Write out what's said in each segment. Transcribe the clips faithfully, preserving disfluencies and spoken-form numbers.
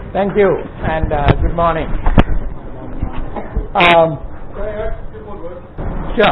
Thank you, and uh, good morning. Um, Can I add a few more words? sure.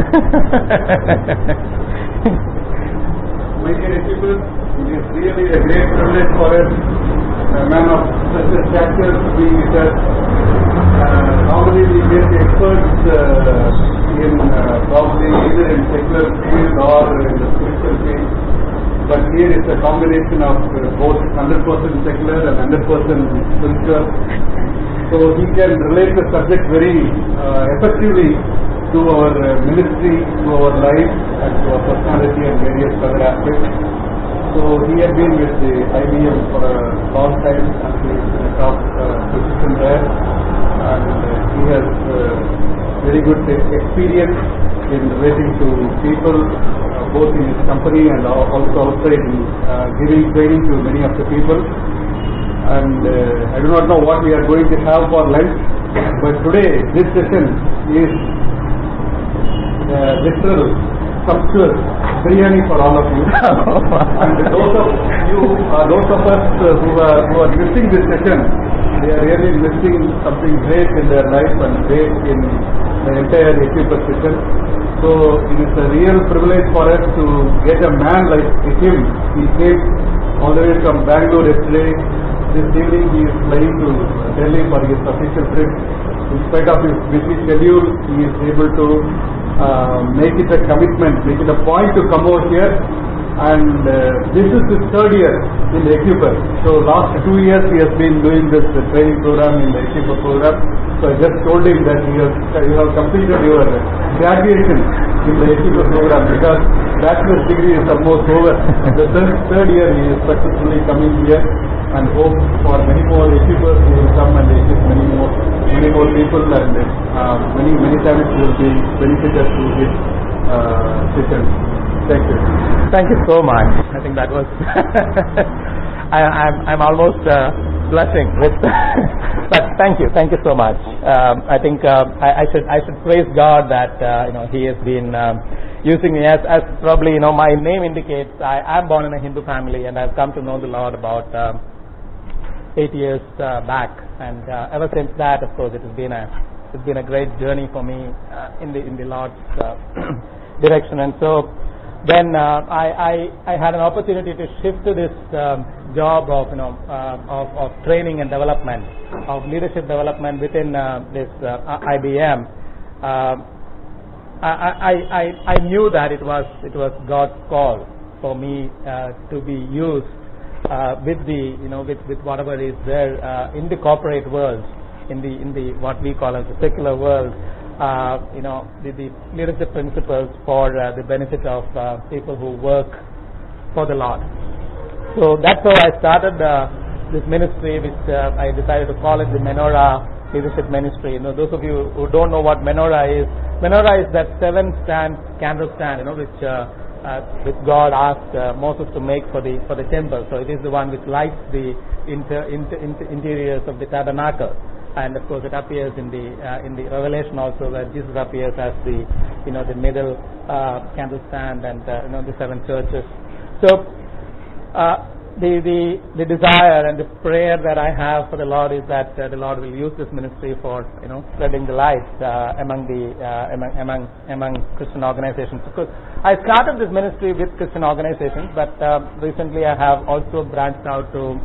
My dear people, it is really a great privilege for us, a man of such a stature, being with us. Uh, normally we get experts uh, in uh, probably either in secular field or in the spiritual field. But here it's a combination of uh, both one hundred percent secular and one hundred percent spiritual. So he can relate the subject very uh, effectively to our uh, ministry, to our life, and to our personality and various other aspects. So he had been with the I B M for a long time, and he is in a top uh, position there. And uh, he has uh, very good experience in relating to people, uh, both in his company and also outside, in uh, giving training to many of the people. And uh, I do not know what we are going to have for lunch, but today this session is uh, literal, sumptuous biryani for all of you. And those of you, uh, those of us uh, who are who are missing this session, they are really missing something great in their life and great in the entire Equipa session. So it is a real privilege for us to get a man like him. He came all the way from Bangalore yesterday. This evening he is flying to Delhi for his official trip. In spite of his busy schedule, he is able to uh, make it a commitment, make it a point to come over here. And uh, this is his third year in the Equipa. So last two years he has been doing this uh, training program in the Equipa program. So I just told him that you have, you have completed your graduation in the Equipa program because bachelor's degree is almost over. The third, third year he is successfully coming here, and hope for many more Equipas who will come and equip many more, many more people, and uh, many many times will be benefited through his uh, session. Thank you. Thank you so much. I think that was. I, I'm I'm almost uh, blushing with, but thank you, thank you so much. Um, I think uh, I, I should I should praise God that uh, you know He has been um, using me as as probably you know my name indicates. I am born in a Hindu family, and I've come to know the Lord about um, eight years uh, back, and uh, ever since that, of course, it has been a it's been a great journey for me uh, in the in the Lord's uh, direction, and so. Then uh, I, I I had an opportunity to shift to this um, job of you know uh, of, of training and development, of leadership development within uh, this uh, I B M. Uh, I, I I I knew that it was it was God's call for me uh, to be used uh, with the you know with, with whatever is there uh, in the corporate world, in the in the what we call as the secular world. Uh, you know, the, the leadership principles for uh, the benefit of uh, people who work for the Lord. So that's how I started uh, this ministry, which uh, I decided to call it the Menorah Leadership Ministry. You know, those of you who don't know what Menorah is, Menorah is that seven stand candle stand, you know, which uh, uh, which God asked uh, Moses to make for the for the temple. So it is the one which lights the inter, inter, inter, interiors of the tabernacle. And of course, it appears in the uh, in the Revelation also, where Jesus appears as the you know the middle uh, candle stand and uh, you know the seven churches. So uh, the the the desire and the prayer that I have for the Lord is that uh, the Lord will use this ministry for you know spreading the light uh, among the uh, among among among Christian organizations. Because I started this ministry with Christian organizations, but uh, recently I have also branched out to.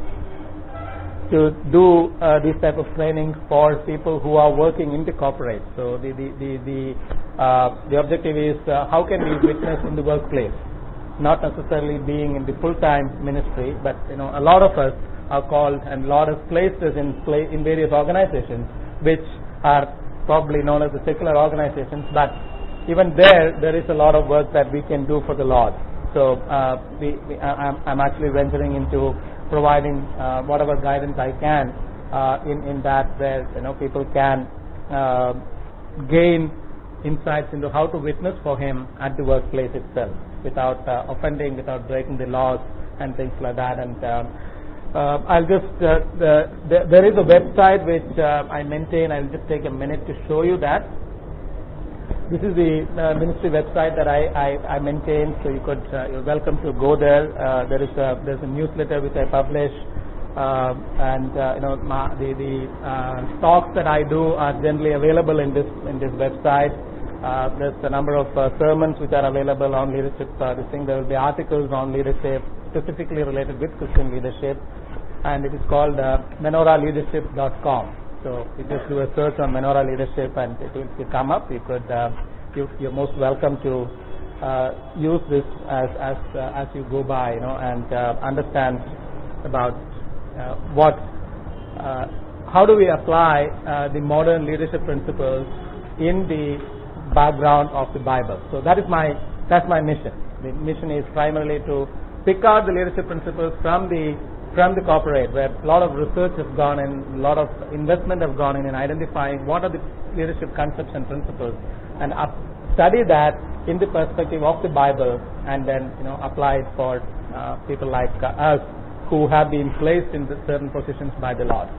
to do uh, this type of training for people who are working in the corporate. So the the the the, uh, the objective is uh, how can we witness in the workplace, not necessarily being in the full-time ministry, but you know a lot of us are called, and Lord has placed us in play in various organizations which are probably known as the secular organizations. But even there, there is a lot of work that we can do for the Lord. So uh, we, we I, I'm, I'm actually venturing into providing uh, whatever guidance I can uh, in in that, where you know people can uh, gain insights into how to witness for Him at the workplace itself, without uh, offending, without breaking the laws and things like that. And uh, uh, I'll just uh, the, the, there is a website which uh, I maintain. I'll just take a minute to show you that. This is the uh, ministry website that I, I, I maintain, so you could uh, you're welcome to go there. Uh, there is a there's a newsletter which I publish uh, and uh, you know my, the the uh, talks that I do are generally available in this in this website. Uh, there's a number of uh, sermons which are available on leadership. Uh, this thing. There will be articles on leadership, specifically related with Christian leadership, and it is called uh, menorah leadership dot com. So you just do a search on Menorah Leadership, and it will, it will come up. You could uh, you, you're most welcome to uh, use this as as uh, as you go by, you know, and uh, understand about uh, what uh, how do we apply uh, the modern leadership principles in the background of the Bible. So that is my that's my mission. The mission is primarily to pick out the leadership principles from the from the corporate, where a lot of research has gone in, a lot of investment have gone in in identifying what are the leadership concepts and principles, and up, study that in the perspective of the Bible, and then you know apply it for uh, people like uh, us who have been placed in the certain positions by the Lord.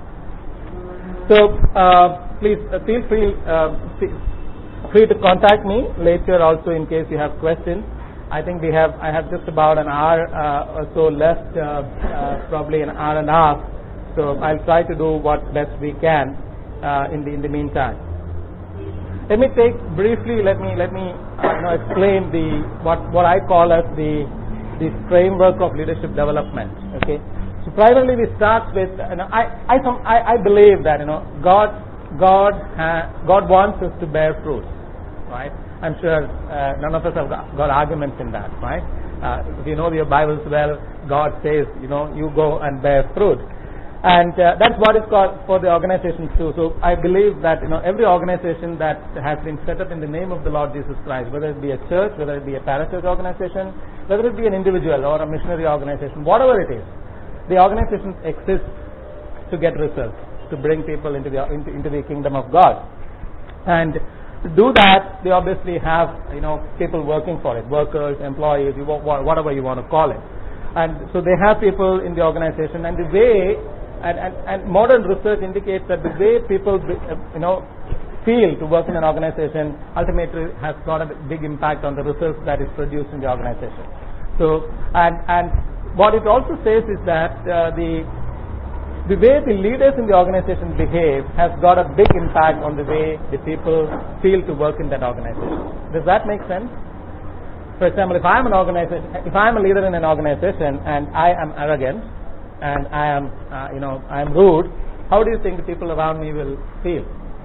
So uh, please uh, feel free uh, free to contact me later also in case you have questions. I think we have, I have just about an hour uh, or so left, uh, uh, probably an hour and a half. So I'll try to do what best we can uh, in the in the meantime. Let me take briefly. Let me let me uh, you know, explain the what what I call as the the framework of leadership development. Okay. So primarily we start with. You know, I I some, I I believe that you know God God ha, God wants us to bear fruit, right? I'm sure uh, none of us have got, got arguments in that, right? Uh, if you know your Bibles well, God says, you know, you go and bear fruit. And uh, that's what is called for the organizations too. So I believe that, you know, every organization that has been set up in the name of the Lord Jesus Christ, whether it be a church, whether it be a parachurch organization, whether it be an individual or a missionary organization, whatever it is, the organization exists to get results, to bring people into the, into, into the kingdom of God. And to do that, they obviously have, you know, people working for it, workers, employees, whatever you want to call it. And so they have people in the organization, and the way, and, and, and modern research indicates that the way people, you know, feel to work in an organization ultimately has got a big impact on the results that is produced in the organization. So, and, and what it also says is that uh, the The way the leaders in the organization behave has got a big impact on the way the people feel to work in that organization. Does that make sense? For example, if I am an organization, if I am a leader in an organization and I am arrogant and I am, uh, you know, I am rude, how do you think the people around me will feel?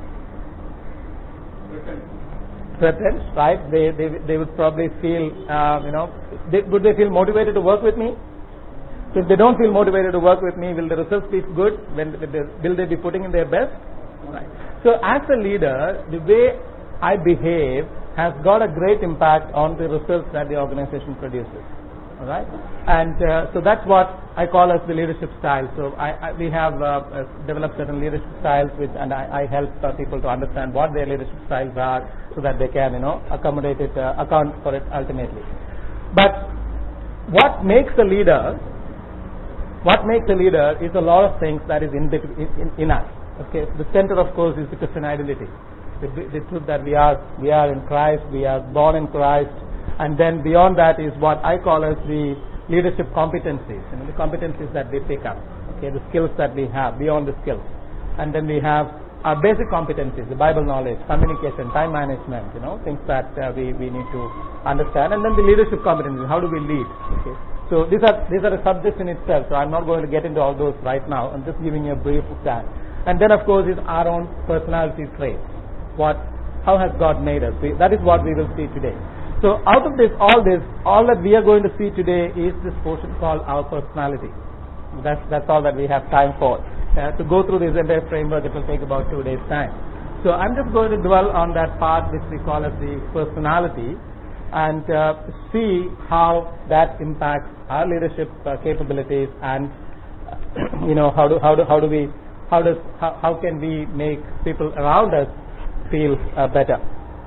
Threatened, right? They they they would probably feel, uh, you know, they, would they feel motivated to work with me? So if they don't feel motivated to work with me, will the results be good? When, will they be putting in their best? Right. So as a leader, the way I behave has got a great impact on the results that the organization produces. All right, and uh, so that's what I call as the leadership style. So I, I, we have uh, uh, developed certain leadership styles, which, and I, I help uh, people to understand what their leadership styles are, so that they can, you know, accommodate it, uh, account for it ultimately. But what makes a leader? What makes a leader is a lot of things that is in, in, in us. Okay, the center, of course, is the Christian identity, the, the truth that we are we are in Christ, we are born in Christ, and then beyond that is what I call as the leadership competencies, you know, the competencies that we pick up. Okay, the skills that we have beyond the skills, and then we have our basic competencies, the Bible knowledge, communication, time management, you know, things that uh, we we need to understand, and then the leadership competencies. How do we lead? Okay. So these are these are a subject in itself. So I'm not going to get into all those right now. I'm just giving you a brief of that. And then of course is our own personality traits. What, how has God made us? We, that is what we will see today. So out of this, all this, all that we are going to see today is this portion called our personality. That's that's all that we have time for. Uh, to go through this entire framework, it will take about two days' time. So I'm just going to dwell on that part which we call as the personality, and uh, see how that impacts our leadership uh, capabilities, and uh, you know how do how do how do we how does how, how can we make people around us feel uh, better.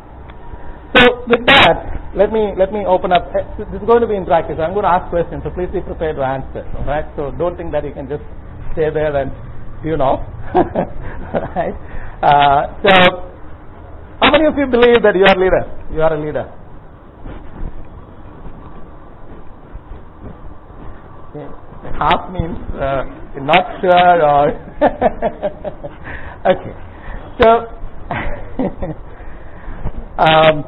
So with that, let me let me open up. This is going to be interactive. So I'm going to ask questions. So please be prepared to answer. All right. So don't think that you can just stay there and tune off. Right. Uh, so how many of you believe that you are a leader? You are a leader. Okay. Half means uh, you're not sure or okay. So um,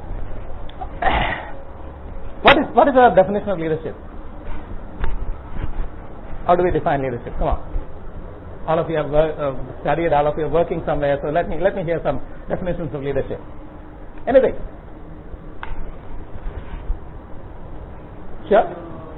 what is what is our definition of leadership? How do we define leadership? Come on. All of you have uh, studied, all of you are working somewhere, so let me let me hear some definitions of leadership. Anything? Sure.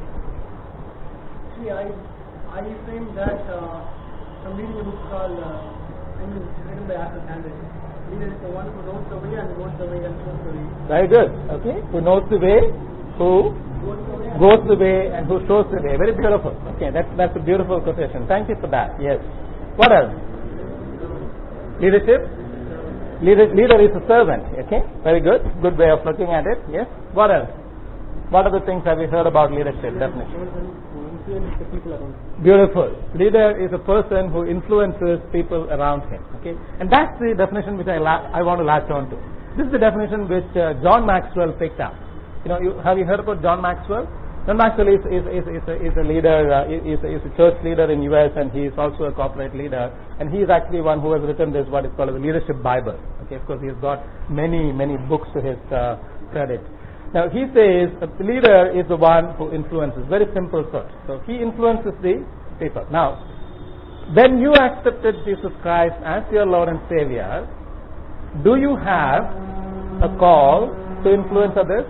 See, I I frame that uh, from reading a book called uh, written by Arthur Sanders. Leader is the one who knows the way and goes the way and shows the way. Very good. Okay. Who knows the way? Who goes the way and who shows the way. Very beautiful. Okay, that's that's a beautiful quotation. Thank you for that. Yes. What else? Leadership. Leader, leader is a servant. Okay. Very good. Good way of looking at it. Yes. What else? What other things have you heard about leadership? Definitely. Beautiful. Leader is a person who influences people around him. Okay, and that's the definition which I la- I want to latch on to. This is the definition which uh, John Maxwell picked up. You know, you, have you heard about John Maxwell? John Maxwell is is is, is, a, is a leader, uh, is, is a church leader in U S and he is also a corporate leader. And he is actually one who has written this what is called the Leadership Bible. Okay, of course he has got many many books to his uh, credit. Now he says a leader is the one who influences. Very simple thought. So he influences the people. Now, when you accepted Jesus Christ as your Lord and Savior, do you have a call to influence others?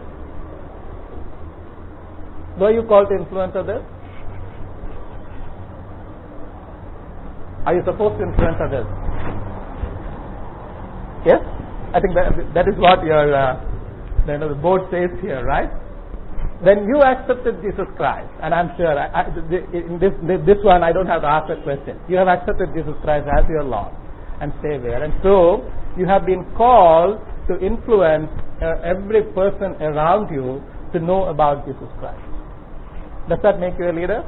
Were you called to influence others? Are you supposed to influence others? Yes? I think that that is what your uh, the, the board says here, right? When you accepted Jesus Christ, and I'm sure I, I, in this this one I don't have to ask that question. You have accepted Jesus Christ as your Lord and Savior, and so you have been called to influence uh, every person around you to know about Jesus Christ. Does that make you a leader?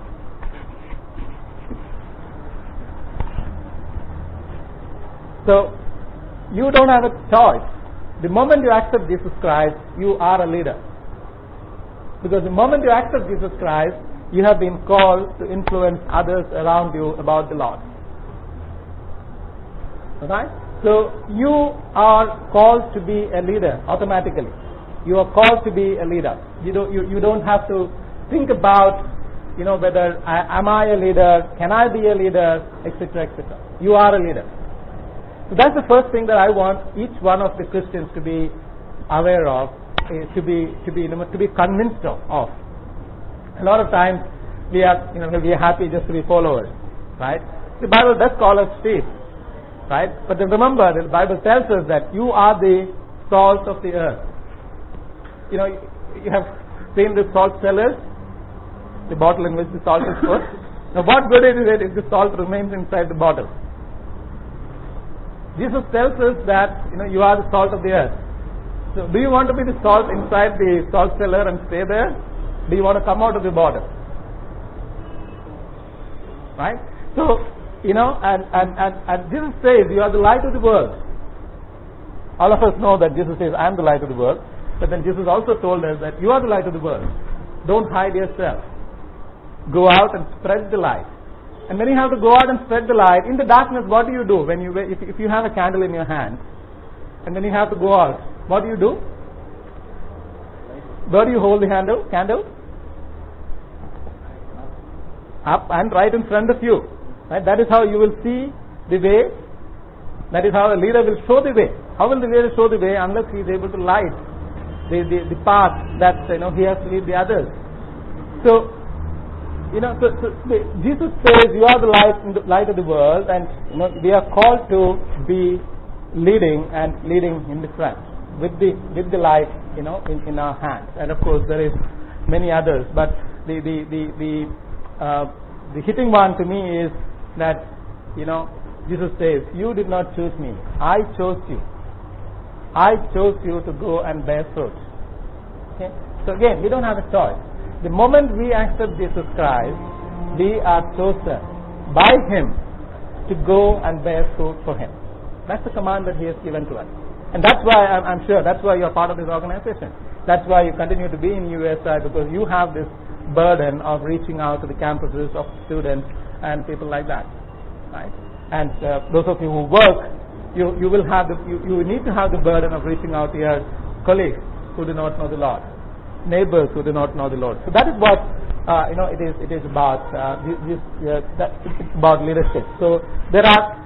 So you don't have a choice. The moment you accept Jesus Christ, you are a leader. Because the moment you accept Jesus Christ, you have been called to influence others around you about the Lord. Alright? So you are called to be a leader automatically. You are called to be a leader. You don't, you, you don't have to think about, you know, whether I, am I a leader, can I be a leader, et cetera, et cetera. You are a leader. So that's the first thing that I want each one of the Christians to be aware of, uh, to be to be to be convinced of, of. A lot of times we are you know we are happy just to be followers, right? The Bible does call us sheep, right? But then remember, the Bible tells us that you are the salt of the earth. You know, you have seen the salt cellars, the bottle in which the salt is put. Now, what good is it if the salt remains inside the bottle? Jesus tells us that you know you are the salt of the earth. So, do you want to be the salt inside the salt cellar and stay there? Do you want to come out of the bottle? Right? So, you know, and, and, and, and Jesus says you are the light of the world. All of us know that Jesus says I am the light of the world. But then Jesus also told us that you are the light of the world. Don't hide yourself. Go out and spread the light. And when you have to go out and spread the light, in the darkness, what do you do? When you if, if you have a candle in your hand, and then you have to go out, what do you do? Where do you hold the handle, candle? Up and right in front of you. Right? That is how you will see the way. That is how a leader will show the way. How will the leader show the way unless he is able to light the, the, the path that you know he has to lead the others? So, you know, so, so the, Jesus says you are the light, the light of the world, and you know we are called to be leading and leading in the front with the with the light, you know, in, in our hands. And of course, there is many others, but the the the the, uh, the hitting one to me is that you know Jesus says, "You did not choose me; I chose you. I chose you to go and bear fruit." Okay, so again, we don't have a choice. The moment we accept Jesus Christ, we are chosen by Him to go and bear fruit for Him. That's the command that He has given to us. And that's why, I'm, I'm sure, that's why you're part of this organization. That's why you continue to be in U S I, because you have this burden of reaching out to the campuses of students and people like that, right? And uh, those of you who work, you, you will have the, you, you need to have the burden of reaching out to your colleagues who do not know the Lord, neighbors who do not know the Lord. So that is what uh, you know it is it is about uh, this, uh, that it's about leadership. So there are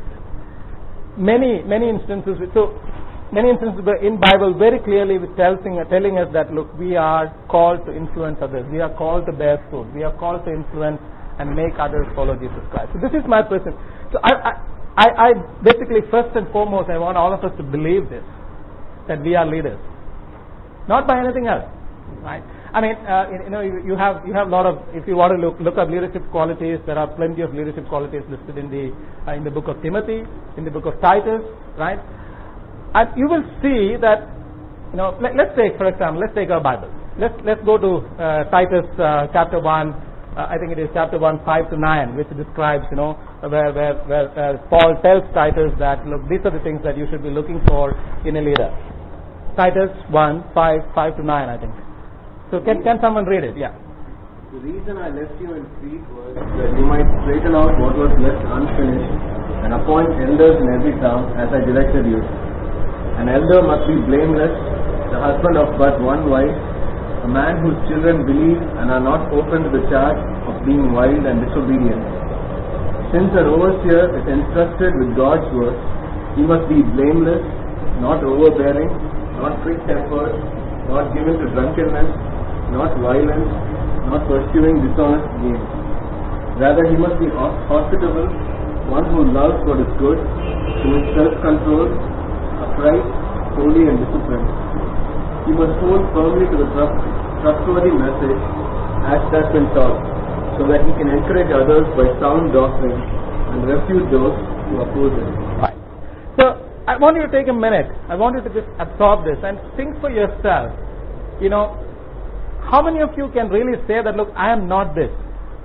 many many instances. So many instances in Bible very clearly telling telling us that look, we are called to influence others. We are called to bear fruit. We are called to influence and make others follow Jesus Christ. So this is my person. So I, I I I basically first and foremost I want all of us to believe this, that we are leaders, not by anything else, right? I mean, uh, you know, you, you have you have a lot of. If you want to look look up leadership qualities, there are plenty of leadership qualities listed in the uh, in the book of Timothy, in the book of Titus, right? And you will see that, you know, let, let's take for example, let's take our Bible. Let's let's go to uh, Titus uh, chapter one. Uh, I think it is chapter one, five to nine, which describes, you know, where where where uh, Paul tells Titus that look, these are the things that you should be looking for in a leader. Titus one, five, five to nine, I think. So can can someone read it? Yeah. The reason I left you in Crete was that you might straighten out what was left unfinished and appoint elders in every town as I directed you. An elder must be blameless, the husband of but one wife, a man whose children believe and are not open to the charge of being wild and disobedient. Since an overseer is entrusted with God's work, he must be blameless, not overbearing, not quick-tempered, not given to drunkenness, not violent, not pursuing dishonest gain. Rather, he must be hospitable, one who loves what is good, who is self-controlled, upright, holy and disciplined. He must hold firmly to the trust, trustworthy message as has been taught, so that he can encourage others by sound doctrine and refute those who oppose it. Right. So I want you to take a minute. I want you to just absorb this and think for yourself. You know, how many of you can really say that, look, I am not this?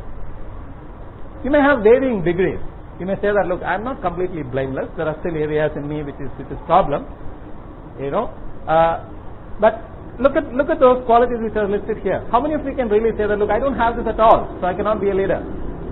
You may have varying degrees. You may say that, look, I am not completely blameless. There are still areas in me which is which is problem. You know. Uh, But look at look at those qualities which are listed here. How many of you can really say that, look, I don't have this at all, so I cannot be a leader?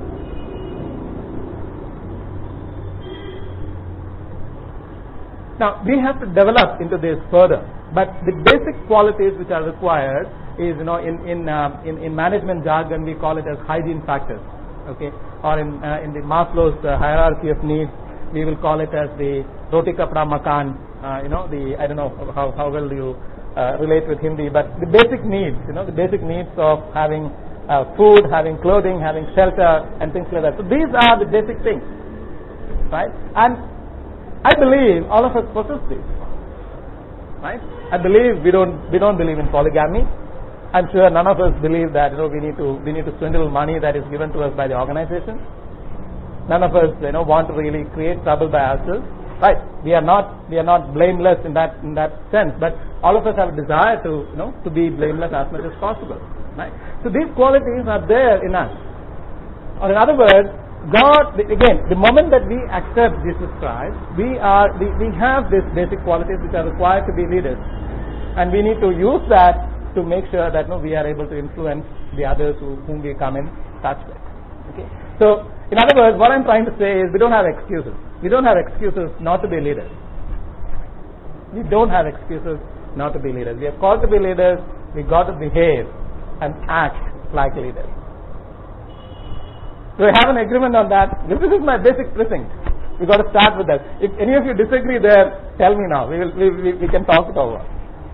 Now, we have to develop into this further. But the basic qualities which are required is, you know, in in uh, in, in management jargon, we call it as hygiene factors, okay? Or in uh, in the Maslow's uh, hierarchy of needs, we will call it as the roti kapda makan. Uh, you know, the I don't know how how well you Uh, relate with Hindi, but the basic needs, you know, the basic needs of having uh, food, having clothing, having shelter, and things like that. So these are the basic things, right? And I believe all of us possess these, right? I believe we don't we don't believe in polygamy. I'm sure none of us believe that, you know, we need to we need to swindle money that is given to us by the organization. None of us, you know, want to really create trouble by ourselves. Right, we are not we are not blameless in that in that sense, but all of us have a desire to you know to be blameless as much as possible. Right, so these qualities are there in us. Or in other words, God again, the moment that we accept Jesus Christ, we are we, we have these basic qualities which are required to be leaders, and we need to use that to make sure that you know, we are able to influence the others who, whom we come in touch with. Okay, so in other words, what I'm trying to say is we don't have excuses. We don't have excuses not to be leaders. We don't have excuses not to be leaders. We are called to be leaders. We got to behave and act like leaders. Do we have an agreement on that? This is my basic precinct. We got to start with that. If any of you disagree there, tell me now. We will. We, we, we can talk it over.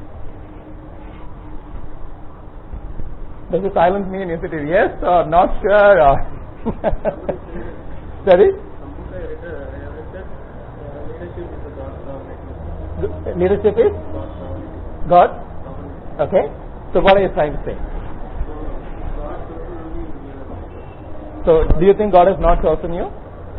Does the silence mean is it a yes or not sure or? Sorry. Leadership is God. Okay. So what are you trying to say? So do you think God has not chosen you?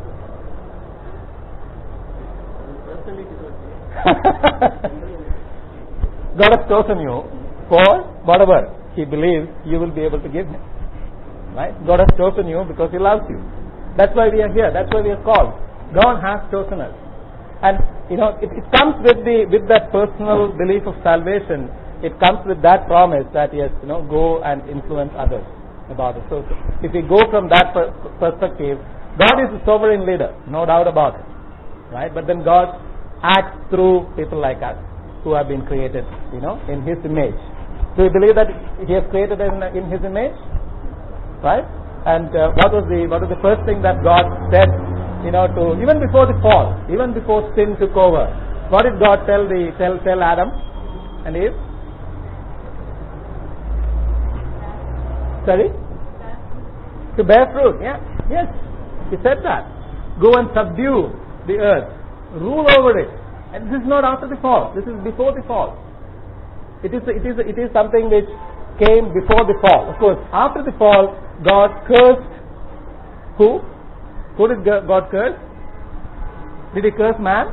God has chosen you for whatever He believes you will be able to give Him. Right? God has chosen you because He loves you. That's why we are here. That's why we are called. God has chosen us. And you know, it, it comes with the with that personal belief of salvation. It comes with that promise that yes, you know, go and influence others about it. So if we go from that per- perspective, God is the sovereign leader, no doubt about it, right? But then God acts through people like us who have been created, you know, in His image. Do you believe that He has created in, in His image, right? And uh, what was the what was the first thing that God said, you know, to even before the fall, even before sin took over? What did God tell the tell tell Adam and Eve? Sorry? To bear fruit, yeah. Yes. He said that. Go and subdue the earth. Rule over it. And this is not after the fall. This is before the fall. It is, it is, it is something which came before the fall. Of course, after the fall, God cursed who? Who did God curse? Did He curse man?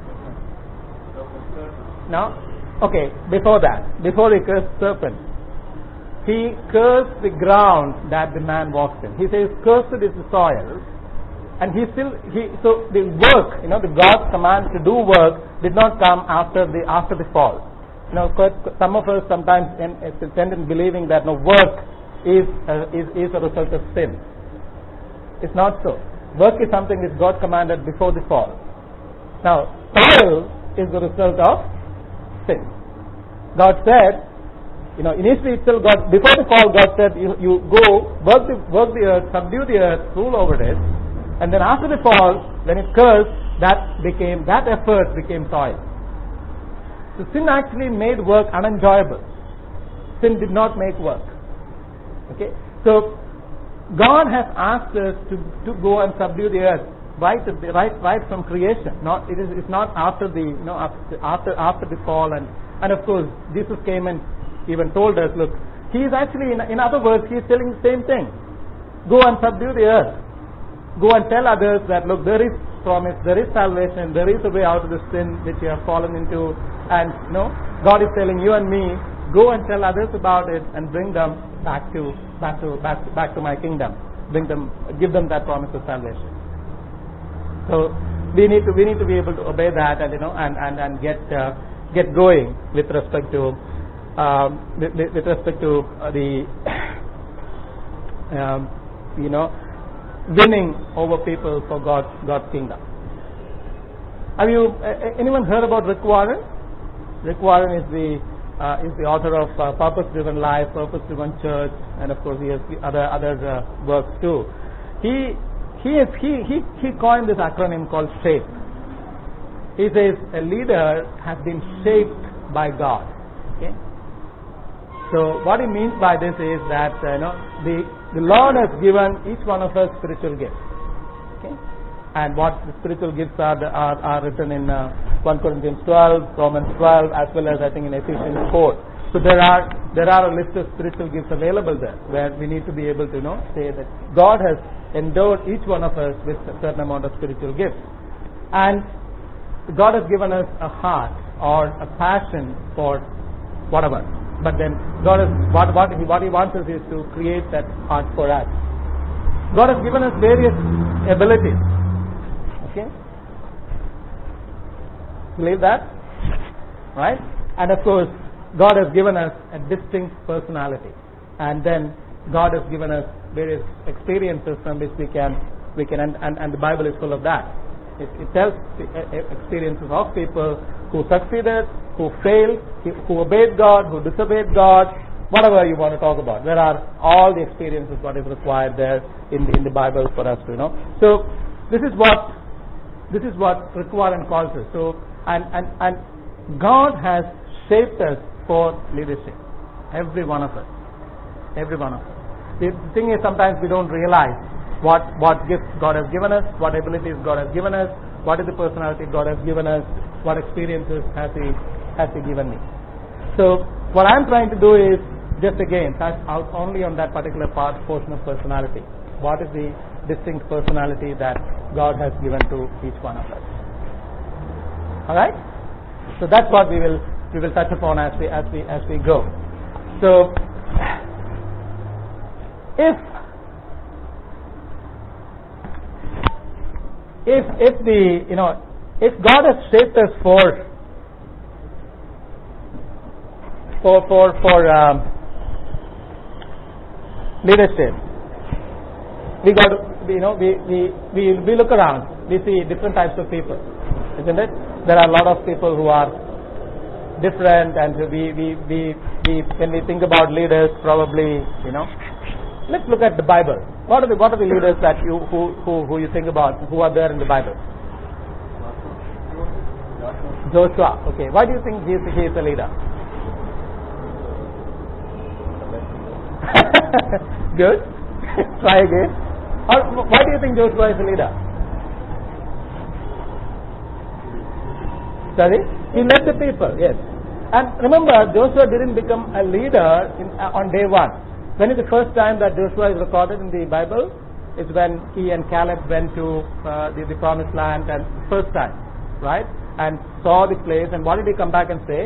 No? Okay, before that. Before He cursed serpent. He cursed the ground that the man walks in. He says, cursed is the soil. And he still, he, so the work, you know, the God's command to do work did not come after the, after the fall. You know, some of us sometimes tend in believing that no, work is, uh, is, is a result of sin. It's not so. Work is something that God commanded before the fall. Now, soil is the result of sin. God said, you know, initially itself, God, before the fall, God said, you, you go, work the, work the earth, subdue the earth, rule over it. And then after the fall, when it cursed, that became, that effort became soil. So sin actually made work unenjoyable. Sin did not make work. Okay? So, God has asked us to, to go and subdue the earth right, right, right from creation. Not, it is, it's not after the, you know, after, after the fall. And, and of course, Jesus came and even told us, look, He is actually, in, in other words, He is telling the same thing. Go and subdue the earth. Go and tell others that, look, there is promise, there is salvation, there is a way out of the sin which you have fallen into. And, you know, God is telling you and me, go and tell others about it and bring them back to, back to, back to, back to my kingdom. Bring them, give them that promise of salvation. So, we need to, we need to be able to obey that and, you know, and, and, and get, uh, get going with respect to, Um, with, with respect to uh, the, um, you know, winning over people for God's God's kingdom. Have you uh, anyone heard about Rick Warren? Rick Warren is the uh, is the author of uh, Purpose Driven Life, Purpose Driven Church, and of course he has other other uh, works too. He he is he he he coined this acronym called SHAPE. He says a leader has been shaped by God. Okay. So what he means by this is that uh, you know the the Lord has given each one of us spiritual gifts, okay, and what the spiritual gifts are the, are, are written in uh, First Corinthians twelve, Romans twelve, as well as I think in Ephesians four. So there are there are a list of spiritual gifts available there, where we need to be able to you know say that God has endowed each one of us with a certain amount of spiritual gifts, and God has given us a heart or a passion for whatever. But then God has, what, what, he, what He wants us is to create that heart for us. God has given us various abilities. Okay? Believe that? Right? And of course, God has given us a distinct personality. And then God has given us various experiences from which we can, we can and, and, and the Bible is full of that. It, it tells the experiences of people who succeeded, who failed, who obeyed God, who disobeyed God, whatever you want to talk about. There are all the experiences what is required there in the, in the Bible for us to know. So this is what this is what Rick Warren calls us. So and, and, and God has shaped us for leadership. Every one of us. Every one of us. The thing is sometimes we don't realize what, what gifts God has given us, what abilities God has given us, what is the personality God has given us, what experiences has He has He given me. So what I'm trying to do is just again touch out only on that particular part portion of personality. What is the distinct personality that God has given to each one of us? All right. So that's what we will we will touch upon as we as we as we go. So if if if the you know if God has shaped us for for for for um, leadership, we got to, we, you know, we, we, we, we look around, we see different types of people, isn't it? There are a lot of people who are different, and we, we, we, we, when we think about leaders, probably, you know, let's look at the Bible. What are the, what are the leaders that you, who, who, who you think about, who are there in the Bible? Joshua. Okay. Why do you think he is, he is a leader? Good. Try again. Or why do you think Joshua is a leader? Sorry? He led the people, yes. And remember, Joshua didn't become a leader in, uh, on day one. When is the first time that Joshua is recorded in the Bible? It's when he and Caleb went to uh, the, the promised land, and first time, right? And saw the place, and what did he come back and say?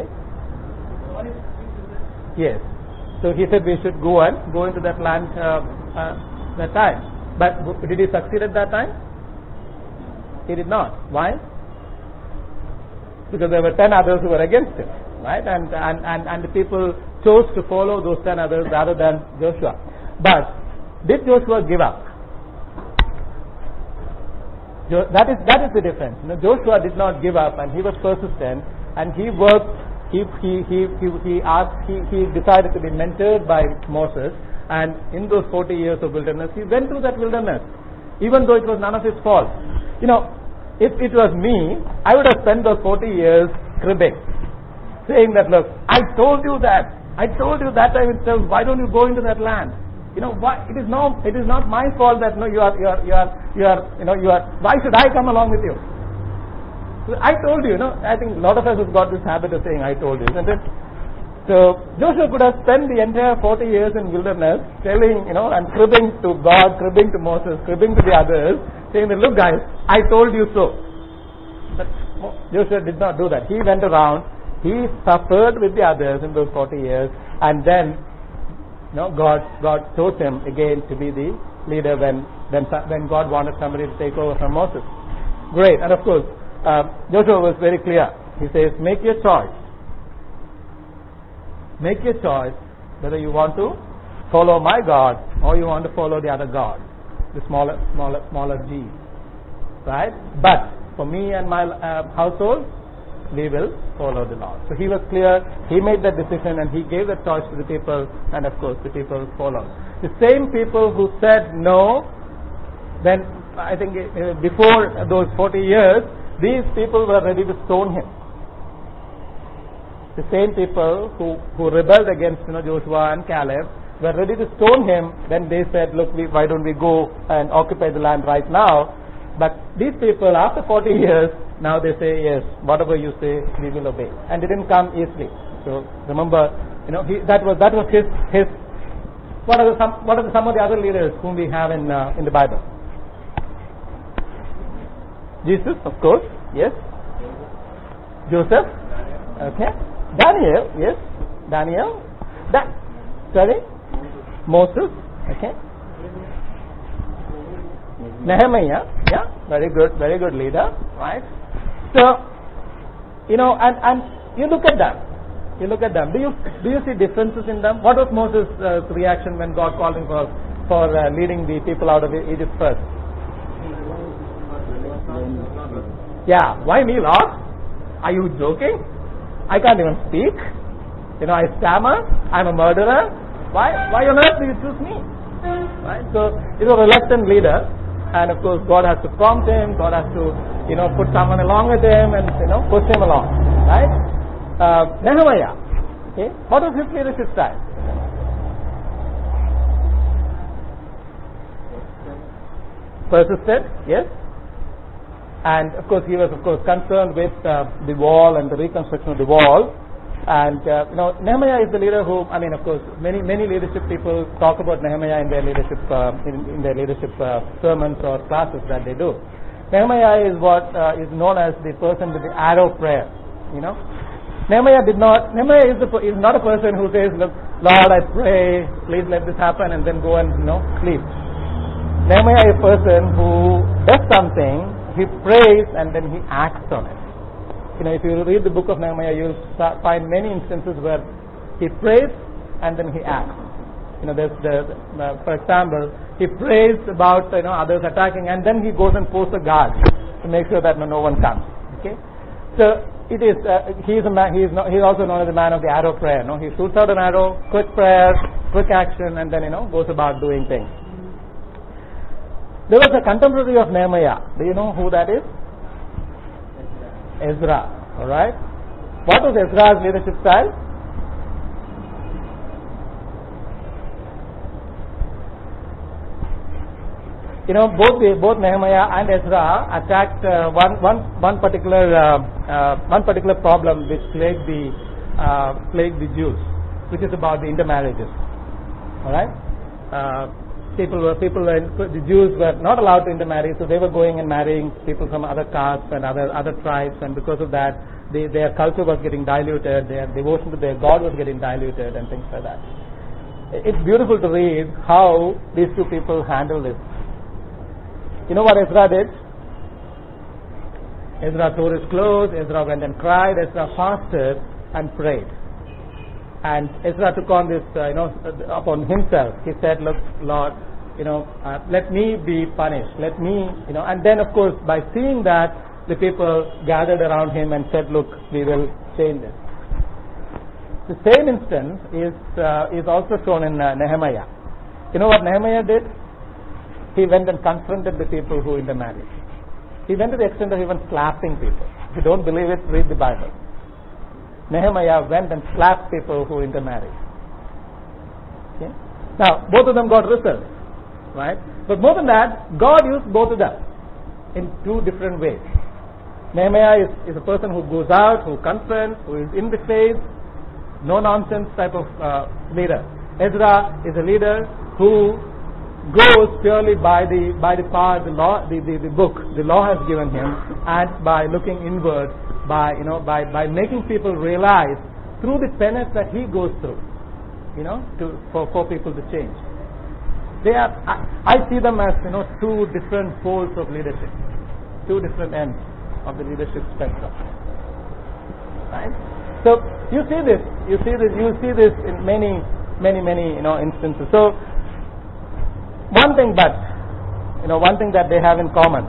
Yes. So he said we should go and go into that land uh, uh, that time. But did he succeed at that time? He did not. Why? Because there were ten others who were against him, right? And and, and, and the people chose to follow those ten others rather than Joshua. But did Joshua give up? Jo- that is that is the difference. You know, Joshua did not give up, and he was persistent, and he worked. He he he he he asked. He he decided to be mentored by Moses, and in those forty years of wilderness, he went through that wilderness, even though it was none of his fault. You know, if it was me, I would have spent those forty years cribbing, saying that, look, I told you that, I told you that time itself. Why don't you go into that land? You know, why it is no, it is not my fault that no, you are you are you are you are you know you are. Why should I come along with you? I told you, you know, I think a lot of us have got this habit of saying, I told you, isn't it? So, Joshua could have spent the entire forty years in wilderness telling, you know, and cribbing to God, cribbing to Moses, cribbing to the others, saying that, look guys, I told you so. But Joshua did not do that. He went around, he suffered with the others in those forty years, and then, you know, God, God chose him again to be the leader when, when, when God wanted somebody to take over from Moses. Great, and of course, Uh, Joshua was very clear. He says, make your choice. Make your choice whether you want to follow my God or you want to follow the other God, the smaller, smaller, smaller G. Right? But for me and my uh, household, we will follow the Lord. So he was clear. He made that decision and he gave that choice to the people, and of course the people followed. The same people who said no, then I think uh, before those forty years, these people were ready to stone him. The same people who, who rebelled against, you know, Joshua and Caleb were ready to stone him when they said, look, we, why don't we go and occupy the land right now? But these people, after forty years, now they say, yes, whatever you say, we will obey. And it didn't come easily. So remember, you know, he, that was that was his his. What are the, some what are the, some of the other leaders whom we have in uh, in the Bible? Jesus, of course, yes. Joseph, okay. Daniel, yes. Daniel. Da- sorry. Moses, okay. Nehemiah, yeah. Very good, very good leader, right? So, you know, and and you look at them. You look at them. Do you do you see differences in them? What was Moses' uh, reaction when God called him for for uh, leading the people out of Egypt first? Yeah, why me, Lord? Are you joking? I can't even speak. You know, I stammer. I'm a murderer. Why? Why on earth do you choose me? Right. So he's a reluctant leader, and of course God has to prompt him. God has to, you know, put someone along with him and, you know, push him along. Right. Uh, Nehemiah. Okay. What was his leadership style? Persistent. Yes. And of course, he was of course concerned with uh, the wall and the reconstruction of the wall. And uh, you know, Nehemiah is the leader who, I mean, of course, many many leadership people talk about Nehemiah in their leadership uh, in, in their leadership uh, sermons or classes that they do. Nehemiah is what uh, is known as the person with the arrow prayer. You know, Nehemiah did not. Nehemiah is the, is not a person who says, "Look, Lord, I pray, please let this happen," and then go and, you know, sleep. Nehemiah is a person who does something. He prays and then he acts on it. You know, if you read the book of Nehemiah, you'll find many instances where he prays and then he acts. You know, there's the, uh, for example, he prays about, you know, others attacking, and then he goes and posts a guard to make sure that no, no one comes. Okay, so it is. Uh, he is a man. He is not, he is also known as the man of the arrow prayer. No, he shoots out an arrow, quick prayer, quick action, and then you know goes about doing things. There was a contemporary of Nehemiah. Do you know who that is? Ezra. All right. What was Ezra's leadership style? You know, both the, both Nehemiah and Ezra attacked uh, one, one, one particular uh, uh, one particular problem which plagued the uh, plagued the Jews, which is about the intermarriages. All right, uh, people were people were, the Jews were not allowed to intermarry, so they were going and marrying people from other castes and other other tribes, and because of that, they, their culture was getting diluted, their devotion to their God was getting diluted, and things like that. It's beautiful to read how these two people handle this. You know what Ezra did? Ezra tore his clothes, Ezra went and cried, Ezra fasted and prayed. And Ezra took on this, uh, you know, upon himself. He said, look, Lord, you know, uh, let me be punished. Let me, you know, and then of course by seeing that, the people gathered around him and said, look, we will change this. The same instance is, uh, is also shown in uh, Nehemiah. You know what Nehemiah did? He went and confronted the people who intermarried. He went to the extent of even slapping people. If you don't believe it, read the Bible. Nehemiah went and slapped people who intermarried. Okay? Now, both of them got results, right? But more than that, God used both of them in two different ways. Nehemiah is, is a person who goes out, who confronts, who is in the face, no nonsense type of uh, leader. Ezra is a leader who goes purely by the by the power the law the, the, the book the law has given him, and by looking inward, by you know by, by making people realize through the penance that he goes through, you know, to for, for people to change. They are I, I see them as you know two different poles of leadership, two different ends of the leadership spectrum. Right? So you see this, you see this, you see this in many, many, many you know instances. So one thing, but you know, one thing that they have in common.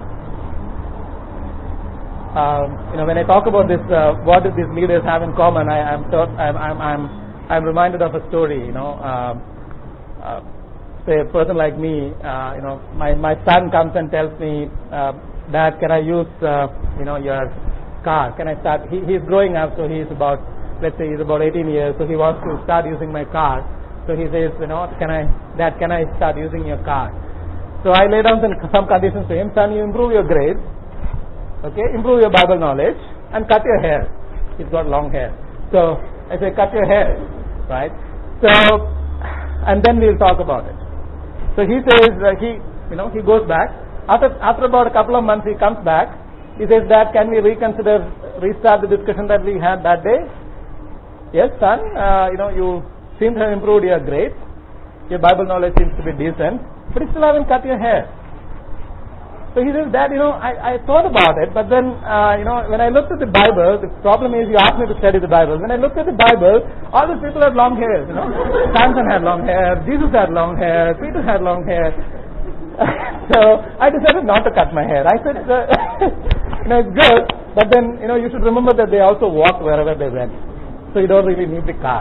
Um, you know, when I talk about this, uh, what do these leaders have in common? I, I'm, thought, I'm, I'm, I'm, I'm reminded of a story. You know, um, uh, say a person like me. Uh, you know, my my son comes and tells me, uh, Dad, can I use uh, you know your car? Can I start? He, he's growing up, so he's about, let's say, he's about eighteen years, so he wants to start using my car. So he says, you know, can I, Dad, can I start using your car? So I lay down some, some conditions to him. Son, you improve your grades, okay, improve your Bible knowledge, and cut your hair. He's got long hair. So I say, cut your hair, right? So, and then we'll talk about it. So he says, uh, he, you know, he goes back. After, after about a couple of months, he comes back. He says, Dad, can we reconsider, restart the discussion that we had that day? Yes, son, uh, you know, you seem to have improved your grades, your Bible knowledge seems to be decent, but you still haven't cut your hair. So he says, Dad, you know, I, I thought about it, but then, uh, you know, when I looked at the Bible, the problem is you asked me to study the Bible. When I looked at the Bible, all these people had long hair, you know. Samson had long hair, Jesus had long hair, Peter had long hair. So I decided not to cut my hair. I said, uh, you know, it's good, but then, you know, you should remember that they also walked wherever they went. So you don't really need the car.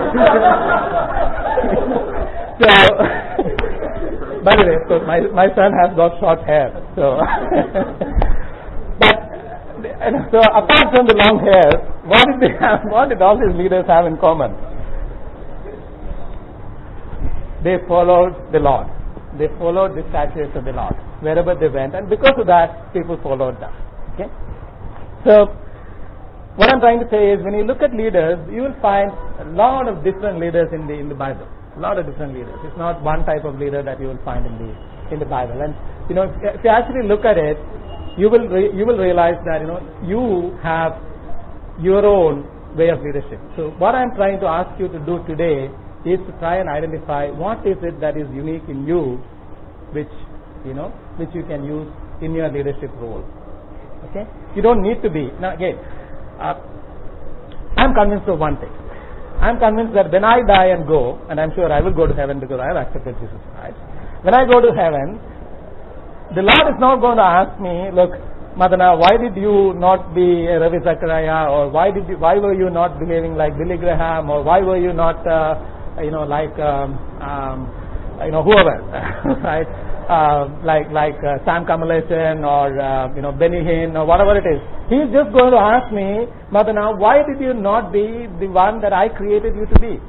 So, by the way, so my my son has got short hair. So, but so apart from the long hair, what did they have? What did all these leaders have in common? They followed the Lord. They followed the statutes of the Lord wherever they went, and because of that, people followed them. Okay, so. What I'm trying to say is, when you look at leaders, you will find a lot of different leaders in the in the Bible. A lot of different leaders. It's not one type of leader that you will find in the in the Bible. And you know, if, if you actually look at it, you will re, you will realize that you know you have your own way of leadership. So what I'm trying to ask you to do today is to try and identify what is it that is unique in you, which you know which you can use in your leadership role. Okay, you don't need to be now again. Uh, I'm convinced of one thing. I'm convinced that when I die and go, and I'm sure I will go to heaven because I have accepted Jesus Christ. When I go to heaven, the Lord is not going to ask me, look, Madana, why did you not be a Ravi Zachariah, or why did you, why were you not behaving like Billy Graham, or why were you not, uh, you know, like, um, um, you know, whoever, right? Uh, like like uh, Sam Kamalasan or uh, you know Benny Hinn or whatever it is. He's just going to ask me, Madana, why did you not be the one that I created you to be?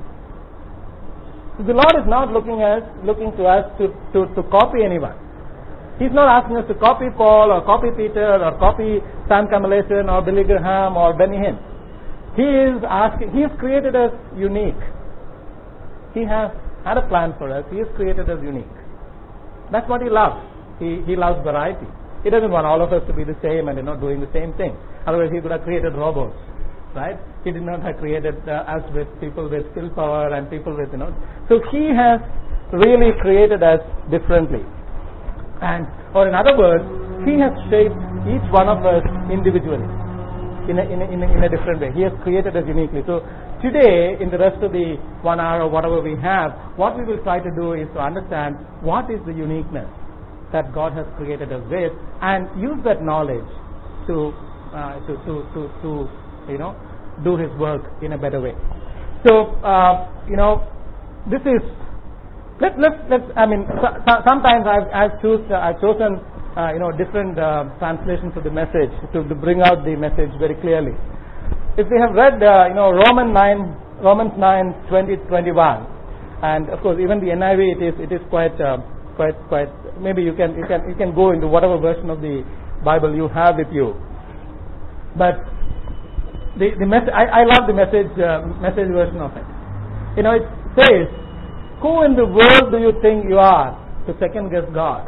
So the Lord is not looking us looking to us to, to, to copy anyone. He's not asking us to copy Paul or copy Peter or copy Sam Kamalasan or Billy Graham or Benny Hinn. He is asking. He has created us unique. He has had a plan for us. He has created us unique. That's what he loves. He he loves variety. He doesn't want all of us to be the same and you know doing the same thing. Otherwise, he could have created robots, right? He did not have created uh, us with people with willpower and people with you know. So he has really created us differently, and or in other words, he has shaped each one of us individually in a, in a, in a, in a different way. He has created us uniquely. So today, in the rest of the one hour or whatever we have, what we will try to do is to understand what is the uniqueness that God has created us with, and use that knowledge to uh, to, to to to you know do His work in a better way. So uh, you know this is let let let's I mean so, so, sometimes I've I've choose uh, I've chosen uh, you know different uh, translations of the message to, to bring out the message very clearly. If we have read, uh, you know, Romans nine, Romans nine, twenty, twenty-one, and of course even the N I V, it is it is quite uh, quite quite. Maybe you can you can you can go into whatever version of the Bible you have with you. But the the message, I, I love the message uh, message version of it. You know, it says, "Who in the world do you think you are to second guess God?"